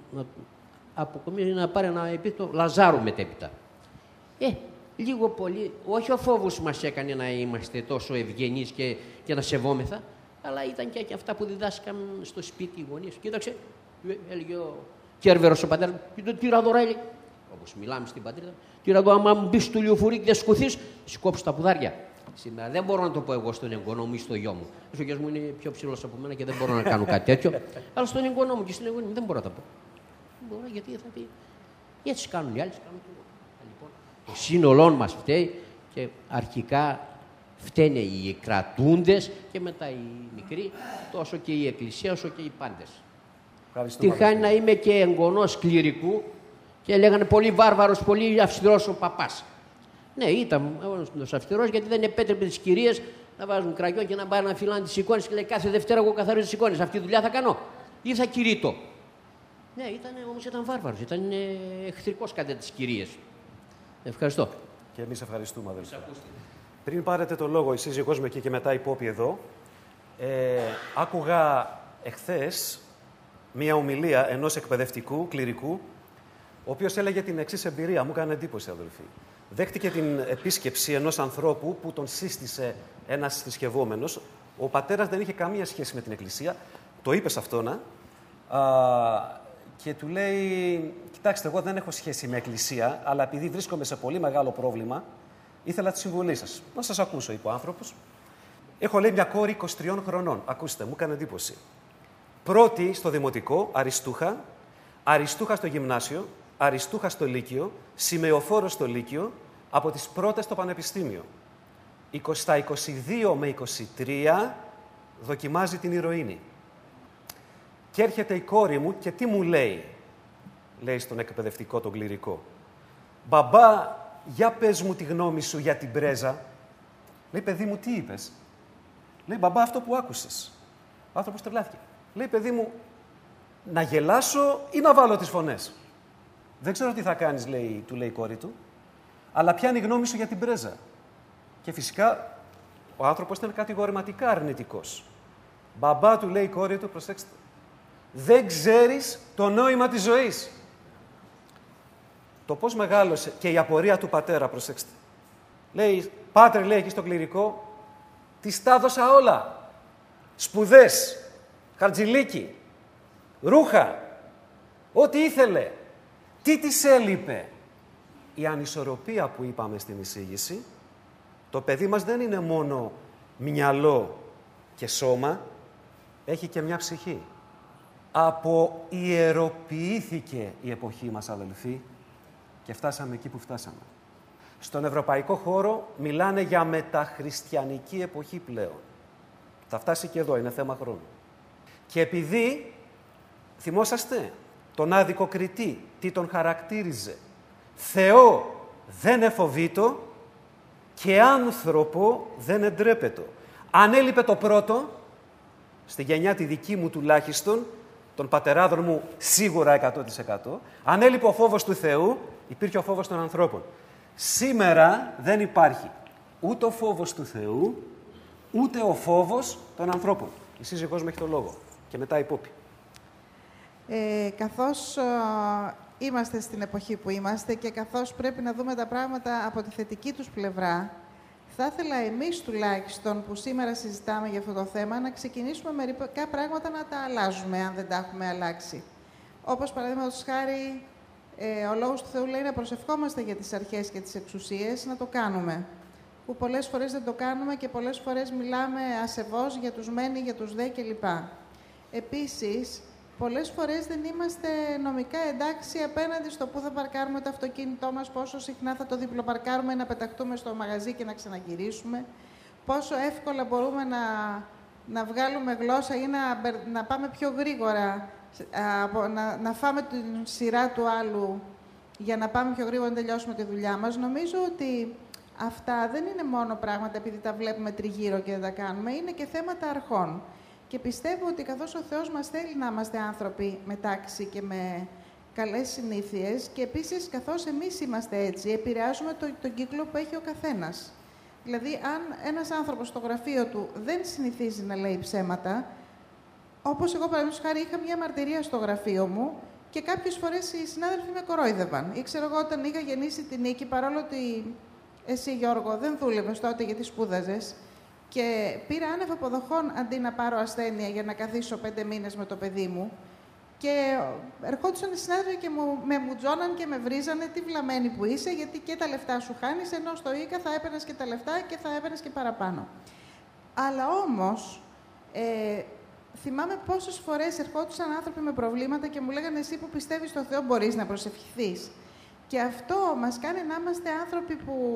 να πάρει ένα επίθετο Λαζάρου μετέπειτα. Λίγο πολύ, όχι ο φόβος μας έκανε να είμαστε τόσο ευγενείς και να σεβόμεθα, αλλά ήταν και αυτά που διδάσκαν στο σπίτι οι γονείς. Κοίταξε, έλεγε ο Κέρβερος ο πατέρας μου, τι ραδωρά έλεγε. Όπως μιλάμε στην πατρίδα, τι ραδω, άμα μπει στο λιοφορείο και δεν σκουθείς, σκόψεις τα πουδάρια. Σήμερα δεν μπορώ να το πω εγώ στον εγγονό μου ή στο γιο μου. Ο γιος μου είναι πιο ψηλός από μένα και δεν μπορώ να κάνω κάτι τέτοιο. Αλλά στον εγγονό μου και στην εγγονή μου δεν μπορώ να το πω. Δεν μπορώ γιατί θα πει. Έτσι κάνουν οι άλλοι. Λοιπόν, το σύνολό μας φταίει και αρχικά φταίνε οι κρατούντες και μετά οι μικροί, τόσο και η Εκκλησία όσο και οι πάντες. Τη χάνει να είμαι και εγγονός κληρικού και λέγανε πολύ βάρβαρος, πολύ αυστηρός ο παπάς. Ναι, ήταν αυστηρός γιατί δεν επέτρεπε τις κυρίες να βάζουν κραγιόν και να πάνε να φυλάνε τις εικόνες και λέει κάθε Δευτέρα εγώ καθαρίζω τις εικόνες. Αυτή τη δουλειά θα κάνω ή θα κηρύττω. Ναι, όμως ήταν βάρβαρος, ήταν εχθρικός κατά τις κυρίες. Ευχαριστώ. Και εμείς ευχαριστούμε, αδελφέ. Πριν πάρετε το λόγο, η σύζυγός μου εκεί και μετά η Πόπη εδώ, άκουγα εχθές μία ομιλία ενός εκπαιδευτικού, κληρικού, ο οποίος έλεγε την εξής εμπειρία. Μου έκανε εντύπωση, αδελφοί. Δέχτηκε την επίσκεψη ενός ανθρώπου που τον σύστησε ένας θρησκευόμενος. Ο πατέρας δεν είχε καμία σχέση με την Εκκλησία. Το είπε σε αυτόν και του λέει: κοιτάξτε, εγώ δεν έχω σχέση με Εκκλησία, αλλά επειδή βρίσκομαι σε πολύ μεγάλο πρόβλημα, ήθελα τη συμβουλή σας. Να σας ακούσω, είπε ο άνθρωπος. Έχω, λέει, μια κόρη 23 χρονών. Ακούστε, μου έκανε εντύπωση. Πρώτη στο δημοτικό, αριστούχα, αριστούχα στο γυμνάσιο, αριστούχα στο λύκειο, σημεοφόρο στο λύκειο, από τις πρώτες στο πανεπιστήμιο. Στα 22 με 23 δοκιμάζει την ηρωίνη. Και έρχεται η κόρη μου και τι μου λέει, λέει στον εκπαιδευτικό, τον κληρικό. Μπαμπά, για πες μου τη γνώμη σου για την πρέζα. Λέει, παιδί μου, τι είπες. Λέει, μπαμπά, αυτό που άκουσες. Ο άνθρωπος τρελάθηκε. Λέει, παιδί μου, να γελάσω ή να βάλω τις φωνές. Δεν ξέρω τι θα κάνεις, λέει, του λέει η κόρη του, αλλά ποια είναι η γνώμη σου για την πρέζα. Και φυσικά ο άνθρωπος ήταν κατηγορηματικά αρνητικός. Μπαμπά, του λέει η κόρη του, προσέξτε, δεν ξέρεις το νόημα της ζωής. Το πώς μεγάλωσε και η απορία του πατέρα, προσέξτε. Λέει, πάτερ, λέει εκεί στο κληρικό, της τα έδωσα όλα. Σπουδές, χαρτζηλίκι, ρούχα, ό,τι ήθελε. Τι της έλειπε. Η ανισορροπία που είπαμε στην εισήγηση, το παιδί μας δεν είναι μόνο μυαλό και σώμα, έχει και μια ψυχή. Αποιεροποιήθηκε η εποχή μας, αδελφοί, και φτάσαμε εκεί που φτάσαμε. Στον ευρωπαϊκό χώρο μιλάνε για μεταχριστιανική εποχή πλέον. Θα φτάσει και εδώ, είναι θέμα χρόνου. Και επειδή, θυμόσαστε, τον άδικο Κριτή, τι τον χαρακτήριζε. Θεό δεν εφοβήτω και άνθρωπο δεν εντρέπετο. Αν έλειπε το πρώτο, στη γενιά τη δική μου τουλάχιστον, των πατεράδων μου σίγουρα 100%, αν έλειπε ο φόβος του Θεού, υπήρχε ο φόβος των ανθρώπων. Σήμερα δεν υπάρχει ούτε ο φόβος του Θεού, ούτε ο φόβος των ανθρώπων. Η σύζυγός μου έχει το λόγο. Και μετά η Πόπη. Καθώς είμαστε στην εποχή που είμαστε και καθώς πρέπει να δούμε τα πράγματα από τη θετική τους πλευρά, θα ήθελα εμείς τουλάχιστον που σήμερα συζητάμε για αυτό το θέμα να ξεκινήσουμε μερικά πράγματα να τα αλλάζουμε, αν δεν τα έχουμε αλλάξει. Όπως παραδείγματος χάρη, ο Λόγος του Θεού λέει να προσευχόμαστε για τις αρχές και τις εξουσίες, να το κάνουμε. Που πολλές φορές δεν το κάνουμε και πολλές φορές μιλάμε ασεβώς για τους μένει, για τους δε κλπ. Επίσης, πολλές φορές δεν είμαστε νομικά εντάξει απέναντι στο πού θα παρκάρουμε το αυτοκίνητό μας, πόσο συχνά θα το διπλοπαρκάρουμε, να πεταχτούμε στο μαγαζί και να ξαναγυρίσουμε, πόσο εύκολα μπορούμε να βγάλουμε γλώσσα ή να πάμε πιο γρήγορα, να φάμε την σειρά του άλλου για να πάμε πιο γρήγορα να τελειώσουμε τη δουλειά μας. Νομίζω ότι αυτά δεν είναι μόνο πράγματα επειδή τα βλέπουμε τριγύρω και δεν τα κάνουμε, είναι και θέματα αρχών. Και πιστεύω ότι καθώς ο Θεός μας θέλει να είμαστε άνθρωποι με τάξη και με καλές συνήθειες και επίσης καθώς εμείς είμαστε έτσι, επηρεάζουμε τον κύκλο που έχει ο καθένας. Δηλαδή, αν ένας άνθρωπος στο γραφείο του δεν συνηθίζει να λέει ψέματα, όπως εγώ παραδείγματος χάρη είχα μια μαρτυρία στο γραφείο μου και κάποιες φορές οι συνάδελφοι με κορόιδευαν. Ή ξέρω εγώ όταν είχα γεννήσει την Νίκη, παρόλο ότι εσύ Γιώργο δεν δούλευες τότε γιατί σπούδαζες, και πήρα άνευ αποδοχών αντί να πάρω ασθένεια για να καθίσω 5 μήνες με το παιδί μου. Και ερχόντουσαν οι συνάδελφοι και με μουτζώναν και με βρίζανε τι βλαμμένη που είσαι, γιατί και τα λεφτά σου χάνεις, ενώ στο ΙΚΑ θα έπαιρνες και τα λεφτά και θα έπαιρνες και παραπάνω. Αλλά όμως, θυμάμαι πόσες φορές ερχόντουσαν άνθρωποι με προβλήματα και μου λέγανε εσύ που πιστεύεις στο Θεό μπορείς να προσευχηθείς. Και αυτό μας κάνει να είμαστε άνθρωποι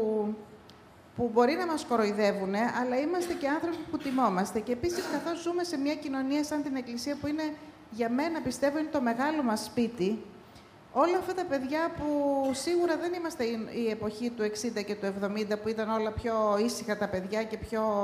που μπορεί να μας κοροϊδεύουν, αλλά είμαστε και άνθρωποι που τιμόμαστε. Και επίσης, καθώς ζούμε σε μια κοινωνία σαν την Εκκλησία, που είναι, για μένα πιστεύω, είναι το μεγάλο μας σπίτι, Όλα αυτά τα παιδιά που σίγουρα δεν είμαστε η εποχή του 60 και του 70, που ήταν όλα πιο ήσυχα τα παιδιά και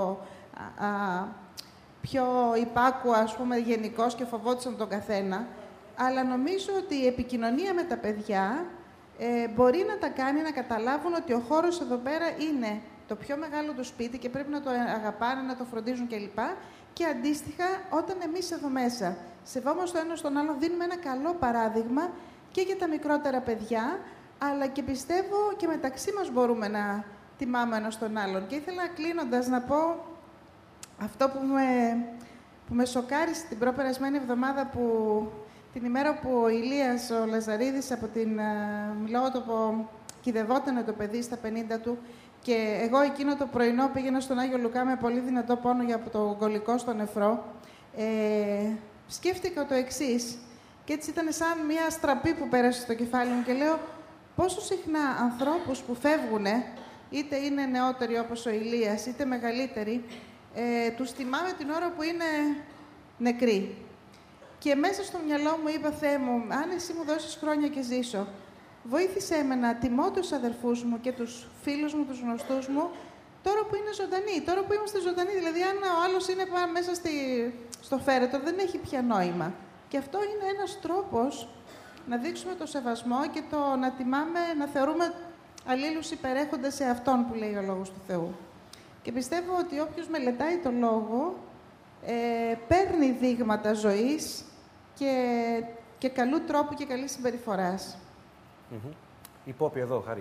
πιο υπάκουα, ας πούμε, γενικώς και φοβόντουσαν τον καθένα. Αλλά νομίζω ότι η επικοινωνία με τα παιδιά μπορεί να τα κάνει να καταλάβουν ότι ο χώρος εδώ πέρα είναι το πιο μεγάλο του σπίτι και πρέπει να το αγαπάνε, να το φροντίζουν κλπ. Και αντίστοιχα, όταν εμείς εδώ μέσα σεβόμαστε το ένα στον άλλον, δίνουμε ένα καλό παράδειγμα και για τα μικρότερα παιδιά, αλλά και πιστεύω και μεταξύ μας μπορούμε να τιμάμε ένας τον άλλον. Και ήθελα κλείνοντας να πω αυτό που με σοκάρισε την προπερασμένη εβδομάδα, την ημέρα που ο Ηλίας ο Λαζαρίδης από την Μιλότοπο κυδευότανε το παιδί στα 50 του και εγώ εκείνο το πρωινό πήγαινα στον Άγιο Λουκά με πολύ δυνατό πόνο για το κολικό στο νεφρό. Σκέφτηκα το εξής και έτσι ήταν σαν μια στραπή που πέρασε στο κεφάλι μου και λέω πόσο συχνά ανθρώπους που φεύγουνε, είτε είναι νεότεροι όπως ο Ηλίας, είτε μεγαλύτεροι, τους τιμάμε την ώρα που είναι νεκροί. Και μέσα στο μυαλό μου είπα, Θεέ μου, αν εσύ μου δώσεις χρόνια και ζήσω, βοήθησέ με να τιμώ τους αδερφούς μου και τους φίλους μου, τους γνωστούς μου, τώρα που είναι ζωντανοί, τώρα που είμαστε ζωντανοί. Δηλαδή, αν ο άλλος είναι μέσα στο φέρετρο, δεν έχει πια νόημα. Και αυτό είναι ένας τρόπος να δείξουμε το σεβασμό και το να τιμάμε, να θεωρούμε αλλήλους υπερέχοντες σε αυτόν που λέει ο Λόγος του Θεού. Και πιστεύω ότι όποιος μελετάει το Λόγο, παίρνει δείγματα ζωής και καλού τρόπου και καλής συμπεριφοράς. Υπόπη εδώ, Χάρη.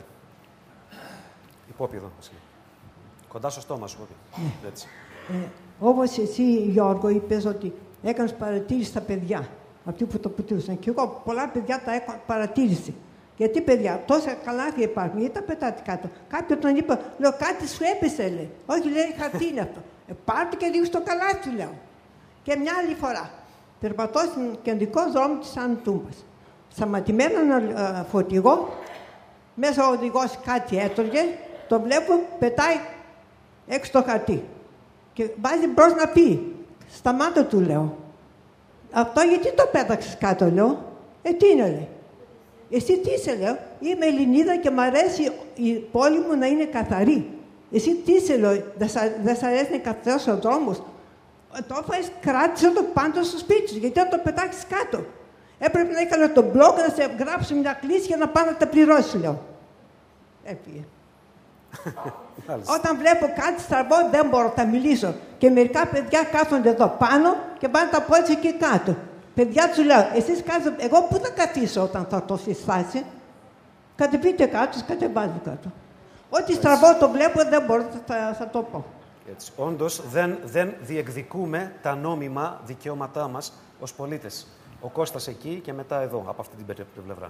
Υπόπη εδώ, Βασίλη. Κοντά στο στόμα σου, Υπόπη. Έτσι. Όπως εσύ, Γιώργο, είπες ότι έκανες παρατήρηση στα παιδιά, αυτοί που το πουτούσαν. Και εγώ πολλά παιδιά τα έκανα παρατήρηση. Γιατί, παιδιά, τόσα καλάθια υπάρχουν, γιατί τα πετάτε κάτω. Κάποιον τον είπα, λέω, κάτι σου έπεσε, λέει. Όχι, λέει, χαρτί είναι αυτό. Πάρτε και λίγο στο καλάθι, λέω. Και μια άλλη φορά, περπατώ στην κεντρικό δρόμο της Αντούμπας. Σταματημένο ένα φορτηγό, μέσα ο οδηγός κάτι έτρωγε, το βλέπω, πετάει έξω το χαρτί. Και βάζει μπρος να πει. Σταμάτα, του λέω. Αυτό γιατί το πέταξες κάτω, λέω. Τι είναι, λέει. Εσύ τι είσαι, λέω. Είμαι Ελληνίδα και μ' αρέσει η πόλη μου να είναι καθαρή. Εσύ τι είσαι, λέω. Δεν σ' αρέσει να είναι καθαρός ο δρόμος. Το έφαγες, κράτησε το πάνω στο σπίτι σου. Γιατί να το πετάξεις κάτω. Έπρεπε να έκανα τον μπλοκ να σε γράψω μια κλίση για να πάω να τα πληρώσει, λέω. Έφυγε. Όταν βλέπω κάτι στραβό δεν μπορώ να μιλήσω. Και μερικά παιδιά κάθονται εδώ πάνω και πάνε τα πόδια εκεί κάτω. Παιδιά του λέω, εσείς κάθετε, εγώ πού θα καθίσω όταν θα το συστάσει. Κατεβείτε κάτω, κατεβάζω κάτω. Ό,τι στραβό το βλέπω δεν μπορώ, θα το πω. Έτσι. Όντως δεν διεκδικούμε τα νόμιμα δικαιώματά μας ως πολίτες. Ο Κώστας εκεί και μετά εδώ, από αυτή την πλευρά.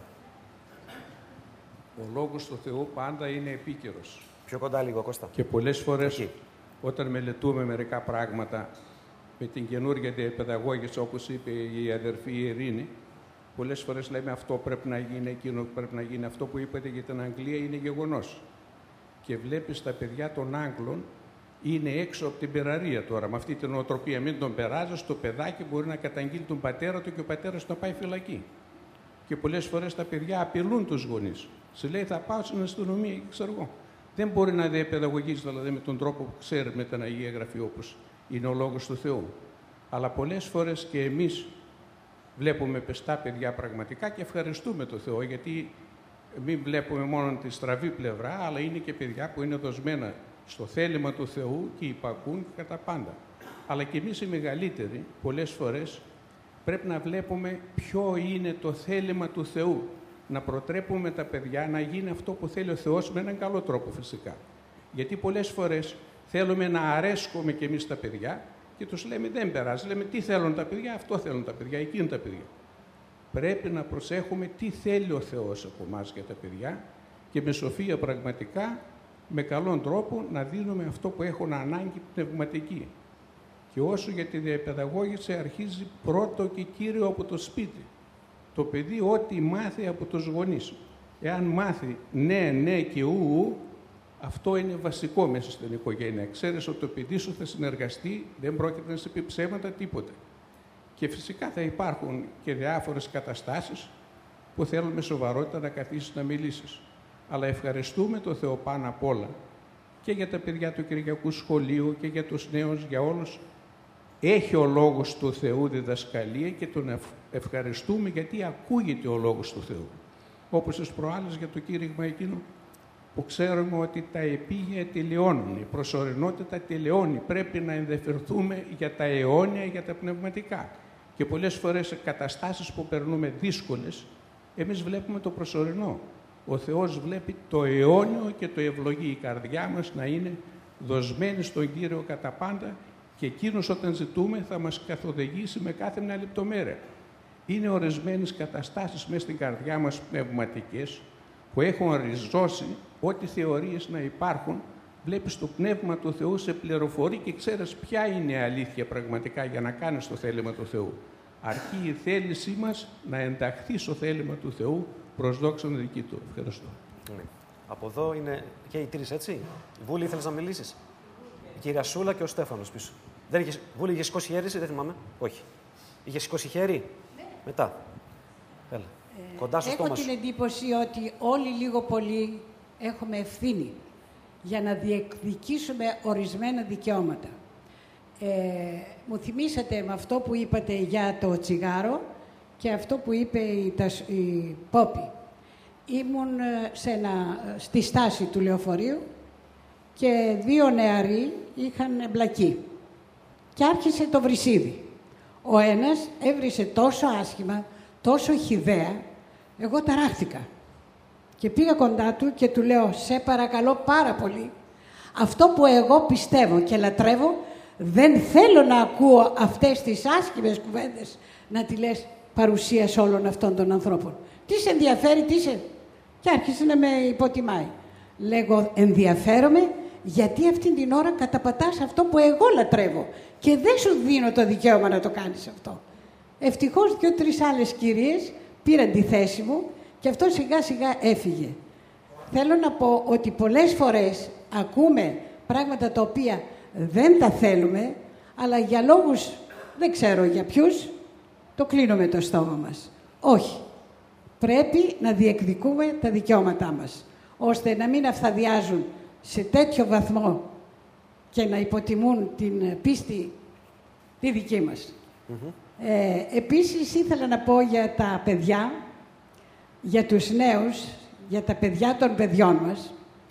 Ο Λόγος του Θεού πάντα είναι επίκαιρος. Πιο κοντά λίγο, Κώστα. Και πολλές φορές, όταν μελετούμε μερικά πράγματα με την καινούργια διαπαιδαγώγηση, όπως είπε η αδερφή Ειρήνη, πολλές φορές λέμε αυτό πρέπει να γίνει, εκείνο πρέπει να γίνει. Αυτό που είπατε για την Αγγλία είναι γεγονός. Και βλέπεις τα παιδιά των Άγγλων είναι έξω από την περαρία τώρα. Με αυτή την νοοτροπία, μην τον περάζεις, το παιδάκι μπορεί να καταγγείλει τον πατέρα του και ο πατέρας του να πάει φυλακή. Και πολλές φορές τα παιδιά απειλούν τους γονείς. Σου λέει θα πάω στην αστυνομία, ξέρω εγώ. Δεν μπορεί να διαπαιδαγωγήσει δηλαδή με τον τρόπο που ξέρει με την Αγία Γραφή όπως είναι ο Λόγος του Θεού. Αλλά πολλές φορές και εμείς βλέπουμε πεστά παιδιά πραγματικά και ευχαριστούμε τον Θεό, γιατί μην βλέπουμε μόνο τη στραβή πλευρά, αλλά είναι και παιδιά που είναι δοσμένα στο θέλημα του Θεού και υπακούν κατά πάντα. Αλλά και εμείς οι μεγαλύτεροι πολλές φορές πρέπει να βλέπουμε ποιο είναι το θέλημα του Θεού. Να προτρέπουμε τα παιδιά να γίνει αυτό που θέλει ο Θεός με έναν καλό τρόπο φυσικά. Γιατί πολλές φορές θέλουμε να αρέσκουμε κι εμείς τα παιδιά και τους λέμε δεν περάζει. Λέμε τι θέλουν τα παιδιά, αυτό θέλουν τα παιδιά, εκείνη τα παιδιά. Πρέπει να προσέχουμε τι θέλει ο Θεός από εμάς για τα παιδιά και με σοφία πραγματικά, με καλόν τρόπο να δίνουμε αυτό που έχουν ανάγκη πνευματική. Και όσο για τη διαπαιδαγώγηση αρχίζει πρώτο και κύριο από το σπίτι. Το παιδί ό,τι μάθει από τους γονείς. Εάν μάθει ναι και ου, αυτό είναι βασικό μέσα στην οικογένεια. Ξέρεις ότι το παιδί σου θα συνεργαστεί, δεν πρόκειται να σε πει ψέματα, τίποτα. Και φυσικά θα υπάρχουν και διάφορες καταστάσεις που θέλουν με σοβαρότητα να καθίσεις να μιλήσεις. Αλλά ευχαριστούμε τον Θεό πάνω απ' όλα και για τα παιδιά του Κυριακού Σχολείου και για τους νέους, για όλους. Έχει ο Λόγος του Θεού διδασκαλία και τον ευχαριστούμε γιατί ακούγεται ο Λόγος του Θεού. Όπως τις προάλλες για το κήρυγμα εκείνο που ξέρουμε ότι τα επίγεια τελειώνουν, η προσωρινότητα τελειώνει. Πρέπει να ενδιαφερθούμε για τα αιώνια, για τα πνευματικά. Και πολλές φορές σε καταστάσεις που περνούμε δύσκολες, εμείς βλέπουμε το προσωρινό. Ο Θεός βλέπει το αιώνιο και το ευλογεί. Η καρδιά μας να είναι δοσμένη στον Κύριο κατά πάντα και Εκείνος όταν ζητούμε θα μας καθοδηγήσει με κάθε μια λεπτομέρεια. Είναι ορισμένες καταστάσεις μέσα στην καρδιά μας πνευματικές που έχουν ριζώσει ό,τι θεωρίες να υπάρχουν. Βλέπεις το Πνεύμα του Θεού σε πληροφορεί και ξέρεις ποια είναι η αλήθεια πραγματικά για να κάνεις το θέλημα του Θεού. Αρκεί η θέλησή μας να ενταχθεί στο θέλημα του Θεού προς δόξαν δική Του. Ευχαριστώ. Ναι. Από εδώ είναι και οι τρεις, έτσι. Βούλη, ήθελες να μιλήσεις? Η κυρία Σούλα και ο Στέφανος πίσω. Δεν είχες... Βούλη, είχες σηκώσει χέρι, δεν θυμάμαι. Όχι. Είχες σηκώσει χέρι. Ναι. Μετά. Έλα. Κοντά στο στόμα σου. Έχω την εντύπωση ότι όλοι λίγο πολύ έχουμε ευθύνη για να διεκδικήσουμε ορισμένα δικαιώματα. Μου θυμήσατε με αυτό που είπατε για το τσιγάρο και αυτό που είπε η Πόπη. Ήμουν στη στάση του λεωφορείου και 2 νεαροί είχαν εμπλακεί και άρχισε το βρυσίδι. Ο ένας έβρισε τόσο άσχημα, τόσο χυδαία, εγώ ταράχθηκα. Και πήγα κοντά του και του λέω, σε παρακαλώ πάρα πολύ, αυτό που εγώ πιστεύω και λατρεύω, δεν θέλω να ακούω αυτές τις άσχημες κουβέντες να τη λες παρουσίας όλων αυτών των ανθρώπων. Τι σε ενδιαφέρει, τι σε... Και άρχισε να με υποτιμάει. Λέγω, ενδιαφέρομαι γιατί αυτήν την ώρα καταπατάς αυτό που εγώ λατρεύω και δεν σου δίνω το δικαίωμα να το κάνεις αυτό. Ευτυχώς 2-3 άλλες κυρίες πήραν τη θέση μου και αυτό σιγά σιγά έφυγε. Θέλω να πω ότι πολλές φορές ακούμε πράγματα τα οποία δεν τα θέλουμε, αλλά για λόγους, δεν ξέρω για ποιους, το κλείνουμε το στόμα μας. Όχι. Πρέπει να διεκδικούμε τα δικαιώματά μας, ώστε να μην αυθαδιάζουν σε τέτοιο βαθμό και να υποτιμούν την πίστη τη δική μας. Επίσης, ήθελα να πω για τα παιδιά, για τους νέους, για τα παιδιά των παιδιών μας,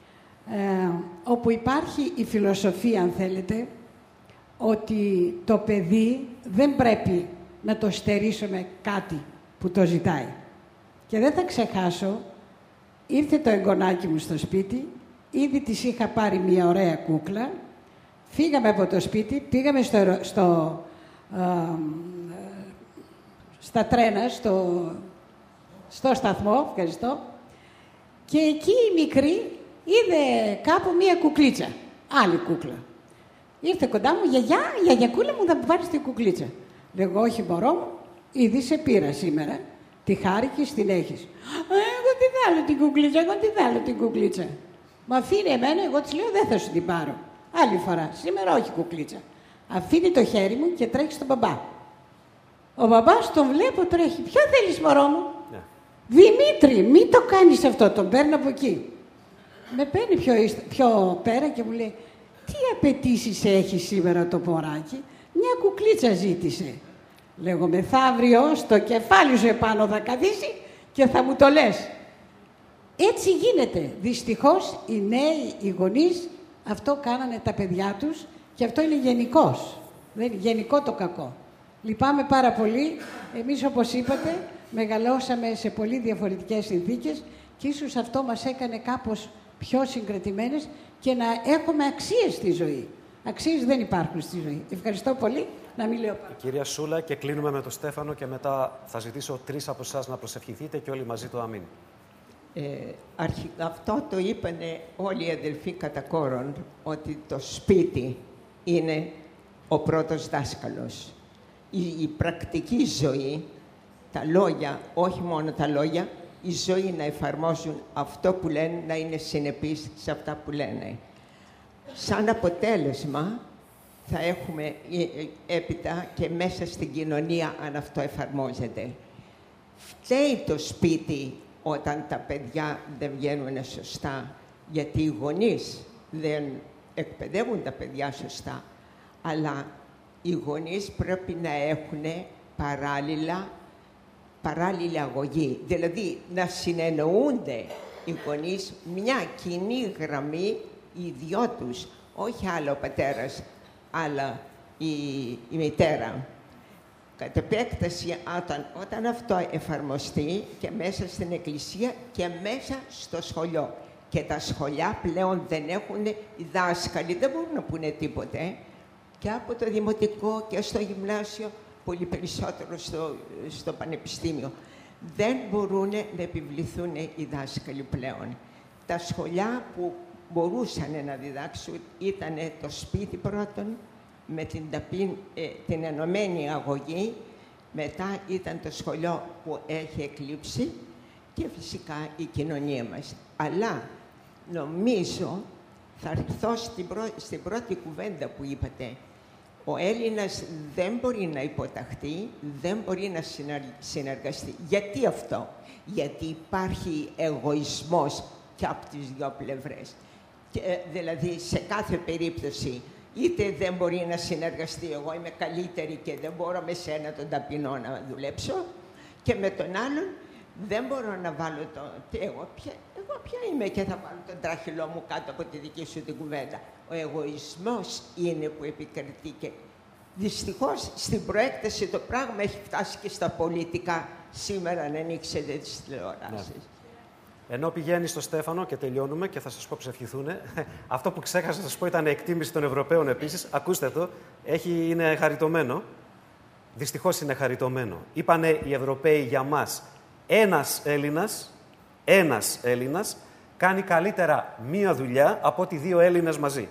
όπου υπάρχει η φιλοσοφία, αν θέλετε, ότι το παιδί δεν πρέπει να το στερήσουμε κάτι που το ζητάει. Και δεν θα ξεχάσω, ήρθε το εγγονάκι μου στο σπίτι, ήδη της είχα πάρει μια ωραία κούκλα, φύγαμε από το σπίτι, πήγαμε στα τρένα, στο σταθμό, ευχαριστώ, και εκεί η μικρή είδε κάπου μία κουκλίτσα, άλλη κούκλα. Ήρθε κοντά μου, γιαγιακούλα μου, θα μου πάρεις την κουκλίτσα. Λέγω, όχι μωρό μου, ήδη σε πήρα σήμερα, τη χάρηκες, την έχεις. Εγώ τι θέλω την κουκλίτσα, εγώ τι θέλω την κουκλίτσα. Μα αφήνει εμένα, εγώ της λέω, δεν θα σου την πάρω. Άλλη φορά, σήμερα όχι κουκλίτσα. Αφήνει το χέρι μου και τρέχει στον μπαμπά. Ο μπαμπάς τον βλέπω, τρέχει. Ποιο θέλεις μωρό μου? Yeah. Δημήτρη, μην το κάνεις αυτό, τον παίρνω από εκεί. Με παίρνει πιο πέρα και μου λέει, τι απαιτήσεις έχει σήμερα το μωράκι? Μια κουκλίτσα ζήτησε. Λέγω, μεθαύριο στο κεφάλι σου επάνω θα καθίσει και θα μου το λες. Έτσι γίνεται. Δυστυχώς οι νέοι, οι γονείς, αυτό κάνανε τα παιδιά τους και αυτό είναι γενικός. Δεν είναι γενικό το κακό. Λυπάμαι πάρα πολύ. Εμείς, όπως είπατε, μεγαλώσαμε σε πολύ διαφορετικές συνθήκες και ίσως αυτό μας έκανε κάπως πιο συγκρατημένες και να έχουμε αξίες στη ζωή. Αξίες δεν υπάρχουν στη ζωή. Ευχαριστώ πολύ. Να μην λέω πάρα. Κυρία Σούλα, και κλείνουμε με τον Στέφανο και μετά θα ζητήσω 3 από εσάς να προσευχηθείτε και όλοι μαζί το αμήν. Αυτό το είπανε όλοι οι αδελφοί κατά κόρον, ότι το σπίτι είναι ο πρώτος δάσκαλος. Η πρακτική ζωή, τα λόγια, όχι μόνο τα λόγια, η ζωή να εφαρμόζουν αυτό που λένε, να είναι συνεπείς σε αυτά που λένε. Σαν αποτέλεσμα θα έχουμε έπειτα και μέσα στην κοινωνία αν αυτό εφαρμόζεται. φταίει το σπίτι όταν τα παιδιά δεν βγαίνουν σωστά, γιατί οι γονείς δεν εκπαιδεύουν τα παιδιά σωστά, αλλά οι γονείς πρέπει να έχουν παράλληλη αγωγή. Δηλαδή, να συνεννοούνται οι γονείς μια κοινή γραμμή, οι δυο τους, όχι άλλο ο πατέρας, αλλά η μητέρα. Κατ' επέκταση, όταν αυτό εφαρμοστεί και μέσα στην εκκλησία και μέσα στο σχολείο. Και τα σχολιά πλέον δεν έχουν, οι δάσκαλοι δεν μπορούν να πούνε τίποτε. Και από το δημοτικό και στο γυμνάσιο, πολύ περισσότερο στο πανεπιστήμιο. Δεν μπορούν να επιβληθούν οι δάσκαλοι πλέον. Τα σχολιά που μπορούσαν να διδάξουν ήταν το σπίτι πρώτον, με την ενωμένη αγωγή, μετά ήταν το σχολείο που έχει εκλείψει και φυσικά η κοινωνία μας. Αλλά νομίζω, θα έρθω στην πρώτη κουβέντα που είπατε, ο Έλληνας δεν μπορεί να υποταχθεί, δεν μπορεί να συνεργαστεί. Γιατί αυτό? Γιατί υπάρχει εγωισμός και από τις δύο πλευρές. Δηλαδή, σε κάθε περίπτωση, είτε δεν μπορεί να συνεργαστεί, εγώ είμαι καλύτερη και δεν μπορώ με σένα τον ταπεινό να δουλέψω, και με τον άλλον δεν μπορώ να βάλω το... Εγώ ποια είμαι και θα βάλω τον τράχυλό μου κάτω από τη δική σου την κουβέντα. Ο εγωισμός είναι που επικρατεί και δυστυχώς στην προέκταση το πράγμα έχει φτάσει και στα πολιτικά σήμερα, αν ανοίξετε τις τηλεοράσεις. Ναι. Ενώ πηγαίνει στο Στέφανο και τελειώνουμε και θα σας πω ψευχηθούνε, αυτό που ξέχασα να σας πω ήταν εκτίμηση των Ευρωπαίων επίσης. Ακούστε το, είναι χαριτωμένο. Δυστυχώς είναι χαριτωμένο. Είπανε οι Ευρωπαίοι για μας, ένας Έλληνας κάνει καλύτερα μία δουλειά από ότι δύο Έλληνες μαζί.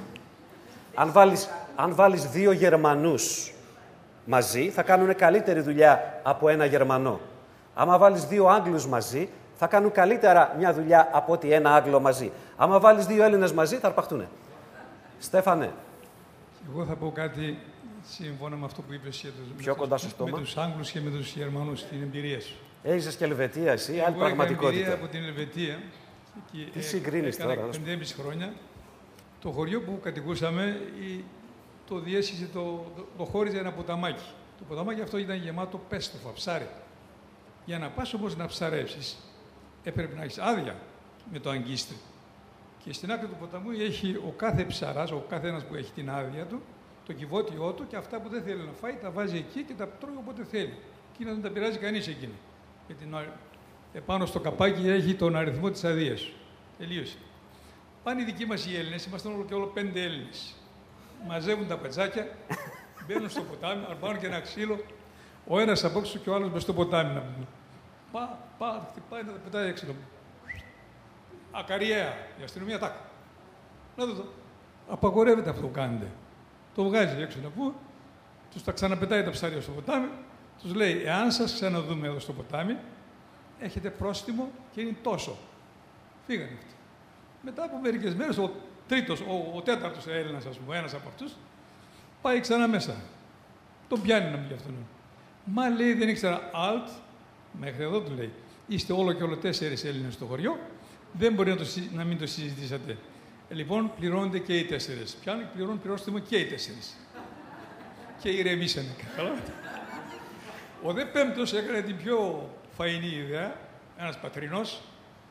Αν βάλεις δύο Γερμανούς μαζί, θα κάνουν καλύτερη δουλειά από ένα Γερμανό. Άμα βάλεις δύο Άγγλους μαζί, θα κάνουν καλύτερα μια δουλειά από ότι ένα Άγγλο μαζί. Άμα βάλεις δύο Έλληνες μαζί, θα αρπαχτούνε. Στέφανε. Εγώ θα πω κάτι σύμφωνα με αυτό που είπες με τους Άγγλους και με τους Γερμανούς, την εμπειρία σου. Έζησες και Ελβετία, εσύ, άλλη πραγματικότητα. Εγώ είχα εμπειρία από την Ελβετία. Τι συγκρίνεις τώρα? 5,5 χρόνια. Το χωριό που κατοικούσαμε το διέσχιζε, το χώριζε ένα ποταμάκι. Το ποταμάκι αυτό ήταν γεμάτο πέστοφα, ψάρι. Για να πας όμως να ψαρεύσεις, έπρεπε να έχεις άδεια με το αγκίστρι. Και στην άκρη του ποταμού έχει ο κάθε ψαράς, ο κάθε ένας που έχει την άδεια του, το κυβότιό του, και αυτά που δεν θέλει να φάει τα βάζει εκεί και τα τρώει όποτε θέλει. Εκείνα δεν τα πειράζει κανείς εκείνη. Επάνω στο καπάκι έχει τον αριθμό της αδείας σου. Τελείωσε. Πάνε οι δικοί μας οι Έλληνες, ήμασταν όλο και όλο 5 Έλληνες. Μαζεύουν τα πετσάκια, μπαίνουν στο ποτάμι, αρπάνουν και ένα ξύλο, ο ένας απόξω και ο άλλος μες στο ποτάμι να πούμε. Χτυπάει να τα πετάει έξω. Ακαριέα, η αστυνομία τάκ. Να δω. Απαγορεύεται αυτό που κάνετε. Το βγάζει έξω να πούμε, τους τα ξαναπετάει τα ψάρια στο ποτάμι, τους λέει, εάν σας ξαναδούμε εδώ στο ποτάμι, έχετε πρόστιμο και είναι τόσο. Φύγανε αυτοί. Μετά από μερικές μέρες, ο τέταρτος Έλληνας, ας πούμε, ένας από αυτούς, πάει ξανά μέσα. Τον πιάνει να μην γι' αυτόν. Μα λέει, δεν ήξερα alt, μέχρι εδώ του λέει, είστε όλο και όλο 4 Έλληνες στο χωριό, δεν μπορεί να μην το συζητήσατε. Λοιπόν, πληρώνονται και οι 4. Πληρώνουν πρόστιμο και οι 4. Και ηρεμήσανε. Ο δε πέμπτος έκανε την πιο φαϊνή ιδέα, ένας πατρινός.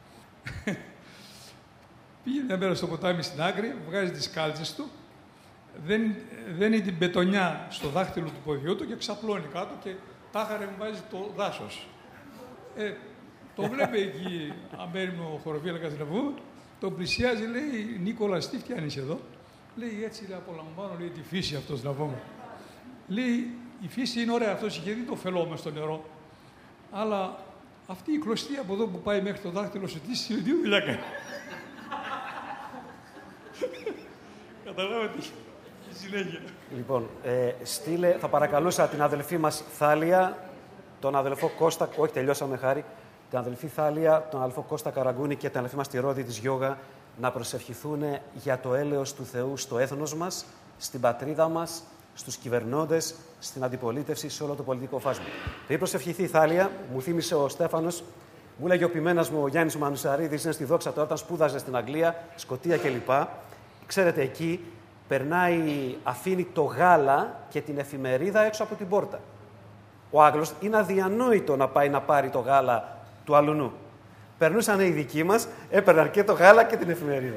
Πήγε μια μέρα στο ποτάμι στην άκρη, βγάζει τις κάλτσες του, δένει την πετονιά στο δάχτυλο του ποδιού του και ξαπλώνει κάτω και τάχαρε βάζει το δάσος. Το βλέπει εκεί, αμέριμνο χωροφύλακας να βγούμε, τον πλησιάζει, λέει, Νίκολα, τι φτιάνεις εδώ? Λέει, έτσι, λέει, απολαμβάνω, λέει, τη φύση αυτός να πούμε. Λέει, η φύση είναι ωραία, αυτός είχε δει το φελό μες στο νερό, αλλά αυτή η κλωστή από εδώ που πάει μέχρι το δάχτυλο σου, τι δουλειά κάνει? Καταλάβατε τη συνέχεια. Λοιπόν, στείλε, θα παρακαλούσα την αδελφή μας Θάλια, τον αδελφό Κώστα, όχι τελειώσαμε χάρη, την αδελφή Θάλια, τον αδελφό Κώστα Καραγκούνη και την αδελφή μας τη Ρώδη της Γιώγα να προσευχηθούν για το έλεος του Θεού στο έθνος μας, στην πατρίδα μας, στους κυβερνώντες, στην αντιπολίτευση, σε όλο το πολιτικό φάσμα. Πριν προσευχηθεί η Θάλια, μου θύμισε ο Στέφανος, μου έλεγε ο ποιμένας μου, ο Γιάννης ο Μανουσαρίδης, είναι στη Δόξα τώρα, όταν σπούδαζε στην Αγγλία, Σκωτία κλπ. Ξέρετε, εκεί αφήνει το γάλα και την εφημερίδα έξω από την πόρτα. Ο Άγγλος είναι αδιανόητο να πάει να πάρει το γάλα του αλουνού. Περνούσαν οι δικοί μας, έπαιρναν και το γάλα και την εφημερίδα.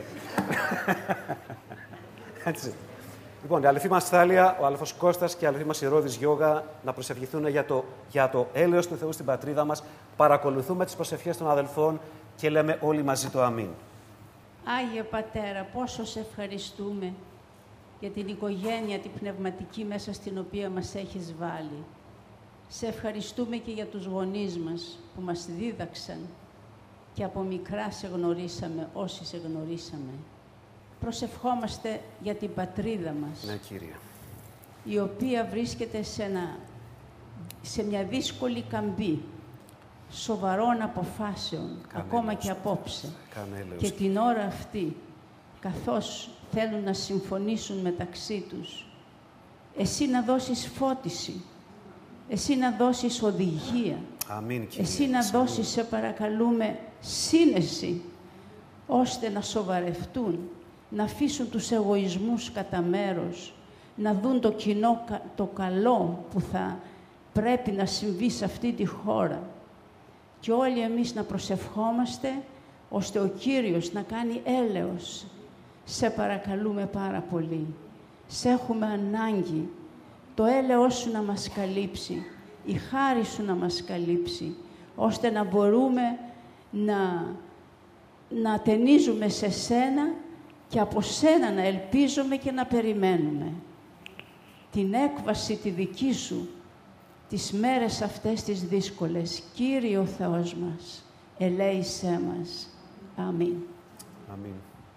Έτσι. Λοιπόν, η αληθή μας Θάλια, ο αληθός Κώστας και η αληθή μας η Ρώδης Γιώγα να προσευχηθούν για το έλεος του Θεού στην πατρίδα μας. Παρακολουθούμε τις προσευχές των αδελφών και λέμε όλοι μαζί το αμήν. Άγιε Πατέρα, πόσο σε ευχαριστούμε για την οικογένεια, την πνευματική μέσα στην οποία μας έχεις βάλει. Σε ευχαριστούμε και για τους γονείς μας που μας δίδαξαν και από μικρά σε γνωρίσαμε όσοι σε γνωρίσαμε. Προσευχόμαστε για την πατρίδα μας, ναι, Κύριε, η οποία βρίσκεται σε μια δύσκολη καμπή σοβαρών αποφάσεων, ακόμα και απόψε. Και την ώρα αυτή, καθώς θέλουν να συμφωνήσουν μεταξύ τους, εσύ να δώσεις φώτιση, εσύ να δώσεις οδηγία, αμήν, Κύριε, εσύ να δώσεις, σε παρακαλούμε, σύνεση, ώστε να σοβαρευτούν, να αφήσουν τους εγωισμούς κατά μέρος, να δουν το κοινό, το καλό που θα πρέπει να συμβεί σε αυτή τη χώρα. Και όλοι εμείς να προσευχόμαστε, ώστε ο Κύριος να κάνει έλεος. Σε παρακαλούμε πάρα πολύ. Σε έχουμε ανάγκη. Το έλεος Σου να μας καλύψει, η χάρη Σου να μας καλύψει, ώστε να μπορούμε να ατενίζουμε σε Σένα και από Σένα να ελπίζουμε και να περιμένουμε. Την έκβαση τη δική Σου, τις μέρες αυτές τις δύσκολες, Κύριε ο Θεός μας, ελέησέ μας. Αμήν. Αμήν.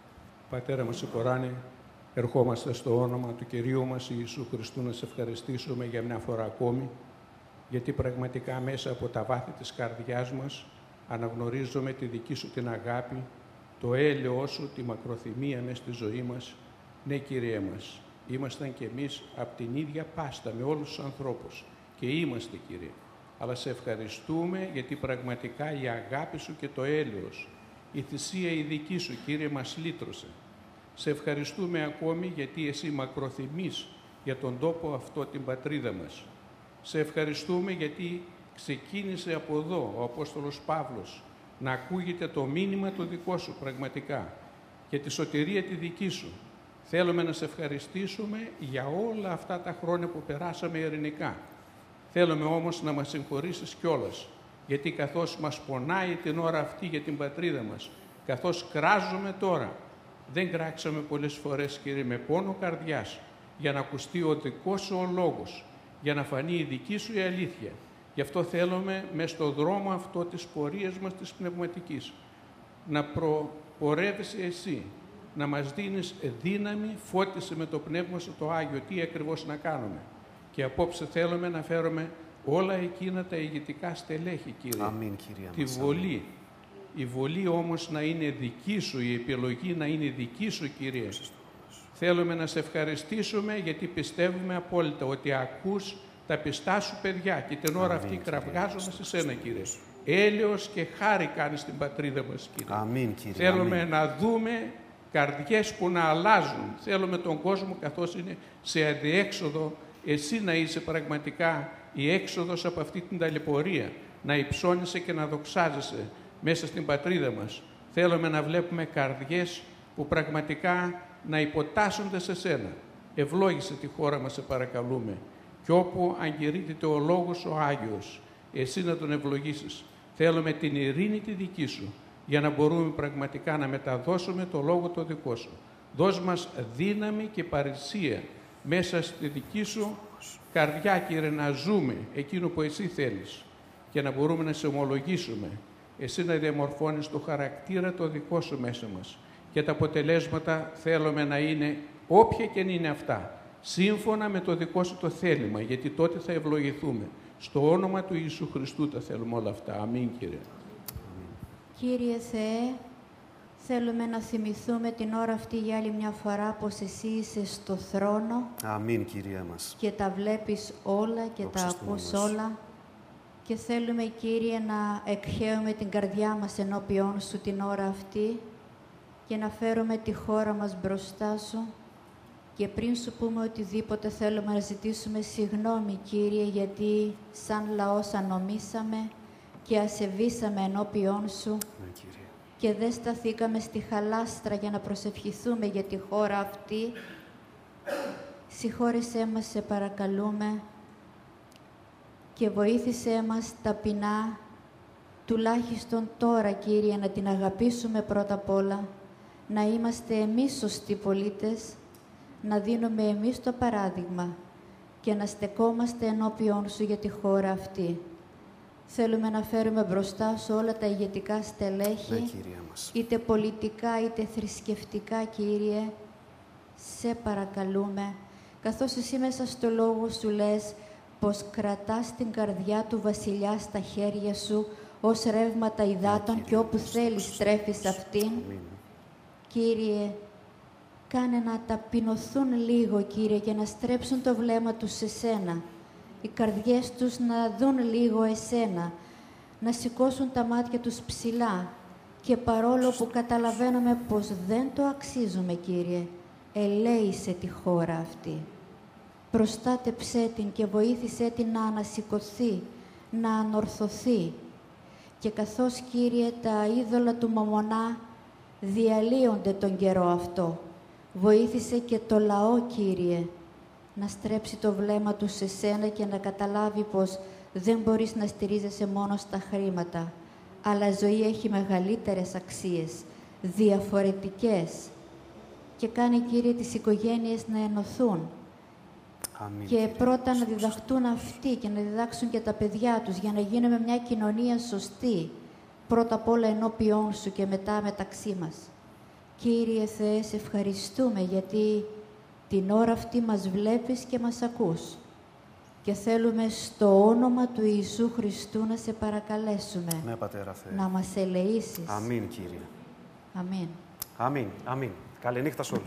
Πατέρα μας υποράνη, ερχόμαστε στο όνομα του Κυρίου μας Ιησού Χριστού να σε ευχαριστήσουμε για μια φορά ακόμη, γιατί πραγματικά μέσα από τα βάθη της καρδιάς μας αναγνωρίζουμε τη δική Σου την αγάπη, το έλεος Σου, τη μακροθυμία μες στη ζωή μας. Ναι, Κύριε μας, ήμασταν κι εμείς από την ίδια πάστα με όλους τους ανθρώπους και είμαστε, Κύριε. Αλλά σε ευχαριστούμε γιατί πραγματικά η αγάπη Σου και το έλεος, η θυσία η δική Σου, Κύριε, μας λύτρωσε. Σε ευχαριστούμε ακόμη γιατί Εσύ μακροθυμείς για τον τόπο αυτό, την πατρίδα μας. Σε ευχαριστούμε γιατί ξεκίνησε από εδώ ο Απόστολος Παύλος να ακούγεται το μήνυμα το δικό Σου πραγματικά και τη σωτηρία τη δική Σου. Θέλουμε να σε ευχαριστήσουμε για όλα αυτά τα χρόνια που περάσαμε ειρηνικά. Θέλουμε όμως να μας συγχωρήσεις κιόλας, γιατί καθώς μας πονάει την ώρα αυτή για την πατρίδα μας, καθώς κράζουμε τώρα, δεν κράξαμε πολλές φορές, Κύριε, με πόνο καρδιάς, για να ακουστεί ο δικός Σου ο λόγος, για να φανεί η δική Σου η αλήθεια. Γι' αυτό θέλουμε μες στο δρόμο αυτό της πορείας μας της πνευματικής να προπορεύεσαι Εσύ, να μας δίνεις δύναμη, φώτισε με το Πνεύμα Σου το Άγιο, τι ακριβώς να κάνουμε. Και απόψε θέλουμε να φέρουμε όλα εκείνα τα ηγετικά στελέχη, Κύριε. Αμήν, Κύριε. Τη βολή. Η βολή όμως να είναι δική Σου, η επιλογή να είναι δική Σου, Κύριε. Θέλουμε να σε ευχαριστήσουμε γιατί πιστεύουμε απόλυτα ότι ακούς τα πιστά Σου παιδιά και την ώρα αυτή κραυγάζουμε σε Σένα, Κύριε. Έλεος και χάρη κάνεις στην πατρίδα μας, Κύριε. Αμήν, Κύριε. Θέλουμε αμήν. να δούμε καρδιές που να αλλάζουν. Θέλουμε τον κόσμο καθώς είναι σε αδιέξοδο, Εσύ να είσαι πραγματικά η έξοδος από αυτή την ταλαιπωρία, να υψώνεσαι και να δοξάζεσαι μέσα στην πατρίδα μας. Θέλουμε να βλέπουμε καρδιές που πραγματικά να υποτάσσονται σε Σένα. Ευλόγησε τη χώρα μας, σε παρακαλούμε. Και όπου αγκηρύττεται ο Λόγος ο Άγιος, Εσύ να τον ευλογήσεις. Θέλουμε την ειρήνη τη δική Σου, για να μπορούμε πραγματικά να μεταδώσουμε το Λόγο το δικό Σου. Δώσ' μας δύναμη και παρησία μέσα στη δική Σου καρδιά, Κύριε, να ζούμε εκείνο που Εσύ θέλεις και να μπορούμε να σε ομολογήσουμε. Εσύ να διαμορφώνεις το χαρακτήρα το δικό Σου μέσα μας. Και τα αποτελέσματα θέλουμε να είναι, όποια και είναι αυτά, σύμφωνα με το δικό Σου το θέλημα, γιατί τότε θα ευλογηθούμε. Στο όνομα του Ιησού Χριστού τα θέλουμε όλα αυτά. Αμήν, Κύριε. Κύριε Θεέ, Θέλουμε να θυμηθούμε την ώρα αυτή για άλλη μια φορά πως εσύ είσαι στο θρόνο. Αμήν, Κυρία μας. Και τα βλέπεις όλα και τα ακούς όλα. Και θέλουμε, Κύριε, να εκχέουμε την καρδιά μας ενώπιόν Σου την ώρα αυτή και να φέρουμε τη χώρα μας μπροστά Σου. Και πριν Σου πούμε οτιδήποτε θέλουμε να ζητήσουμε συγγνώμη, Κύριε, γιατί σαν λαός ανομήσαμε και ασεβήσαμε ενώπιόν Σου και δεν σταθήκαμε στη χαλάστρα για να προσευχηθούμε για τη χώρα αυτή. Συγχώρεσέ μας, σε παρακαλούμε, και βοήθησέ μας ταπεινά, τουλάχιστον τώρα, Κύριε, να την αγαπήσουμε πρώτα απ' όλα, να είμαστε εμείς σωστοί πολίτες, να δίνουμε εμείς το παράδειγμα και να στεκόμαστε ενώπιόν Σου για τη χώρα αυτή. Θέλουμε να φέρουμε μπροστά Σου όλα τα ηγετικά στελέχη, είτε πολιτικά είτε θρησκευτικά, Κύριε. Σε παρακαλούμε, καθώς Εσύ μέσα στο λόγο Σου λες πως κρατάς την καρδιά του βασιλιά στα χέρια Σου ως ρεύματα υδάτων και όπου θέλεις τρέφεις αυτήν. Κύριε, κάνε να ταπεινωθούν λίγο, Κύριε, και να στρέψουν το βλέμμα τους σε Σένα. Οι καρδιές τους να δουν λίγο Εσένα, να σηκώσουν τα μάτια τους ψηλά και παρόλο που καταλαβαίνουμε πως δεν το αξίζουμε, Κύριε, ελέησε τη χώρα αυτή. Προστάτεψέ την και βοήθησέ την να ανασηκωθεί, να ανορθωθεί. Και καθώς, Κύριε, τα είδωλα του Μαμωνά διαλύονται τον καιρό αυτό, βοήθησε και το λαό, Κύριε, να στρέψει το βλέμμα του σε Σένα και να καταλάβει πως δεν μπορείς να στηρίζεσαι μόνο στα χρήματα, αλλά η ζωή έχει μεγαλύτερες αξίες, διαφορετικές. Και κάνει, Κύριε, τις οικογένειες να ενωθούν. Αμήν, και Κύριε, πρώτα να διδαχτούν αυτοί και να διδάξουν και τα παιδιά τους για να γίνουμε μια κοινωνία σωστή. Πρώτα απ' όλα ενώπιόν Σου και μετά μεταξύ μας. Κύριε Θεέ, σε ευχαριστούμε γιατί την ώρα αυτή μας βλέπεις και μας ακούς. Και θέλουμε στο όνομα του Ιησού Χριστού να σε παρακαλέσουμε, ναι, Πατέρα Θεέ, να μας ελεήσεις. Αμήν, Κύριε. Αμήν. Αμήν. Αμήν. Καληνύχτα σε όλους.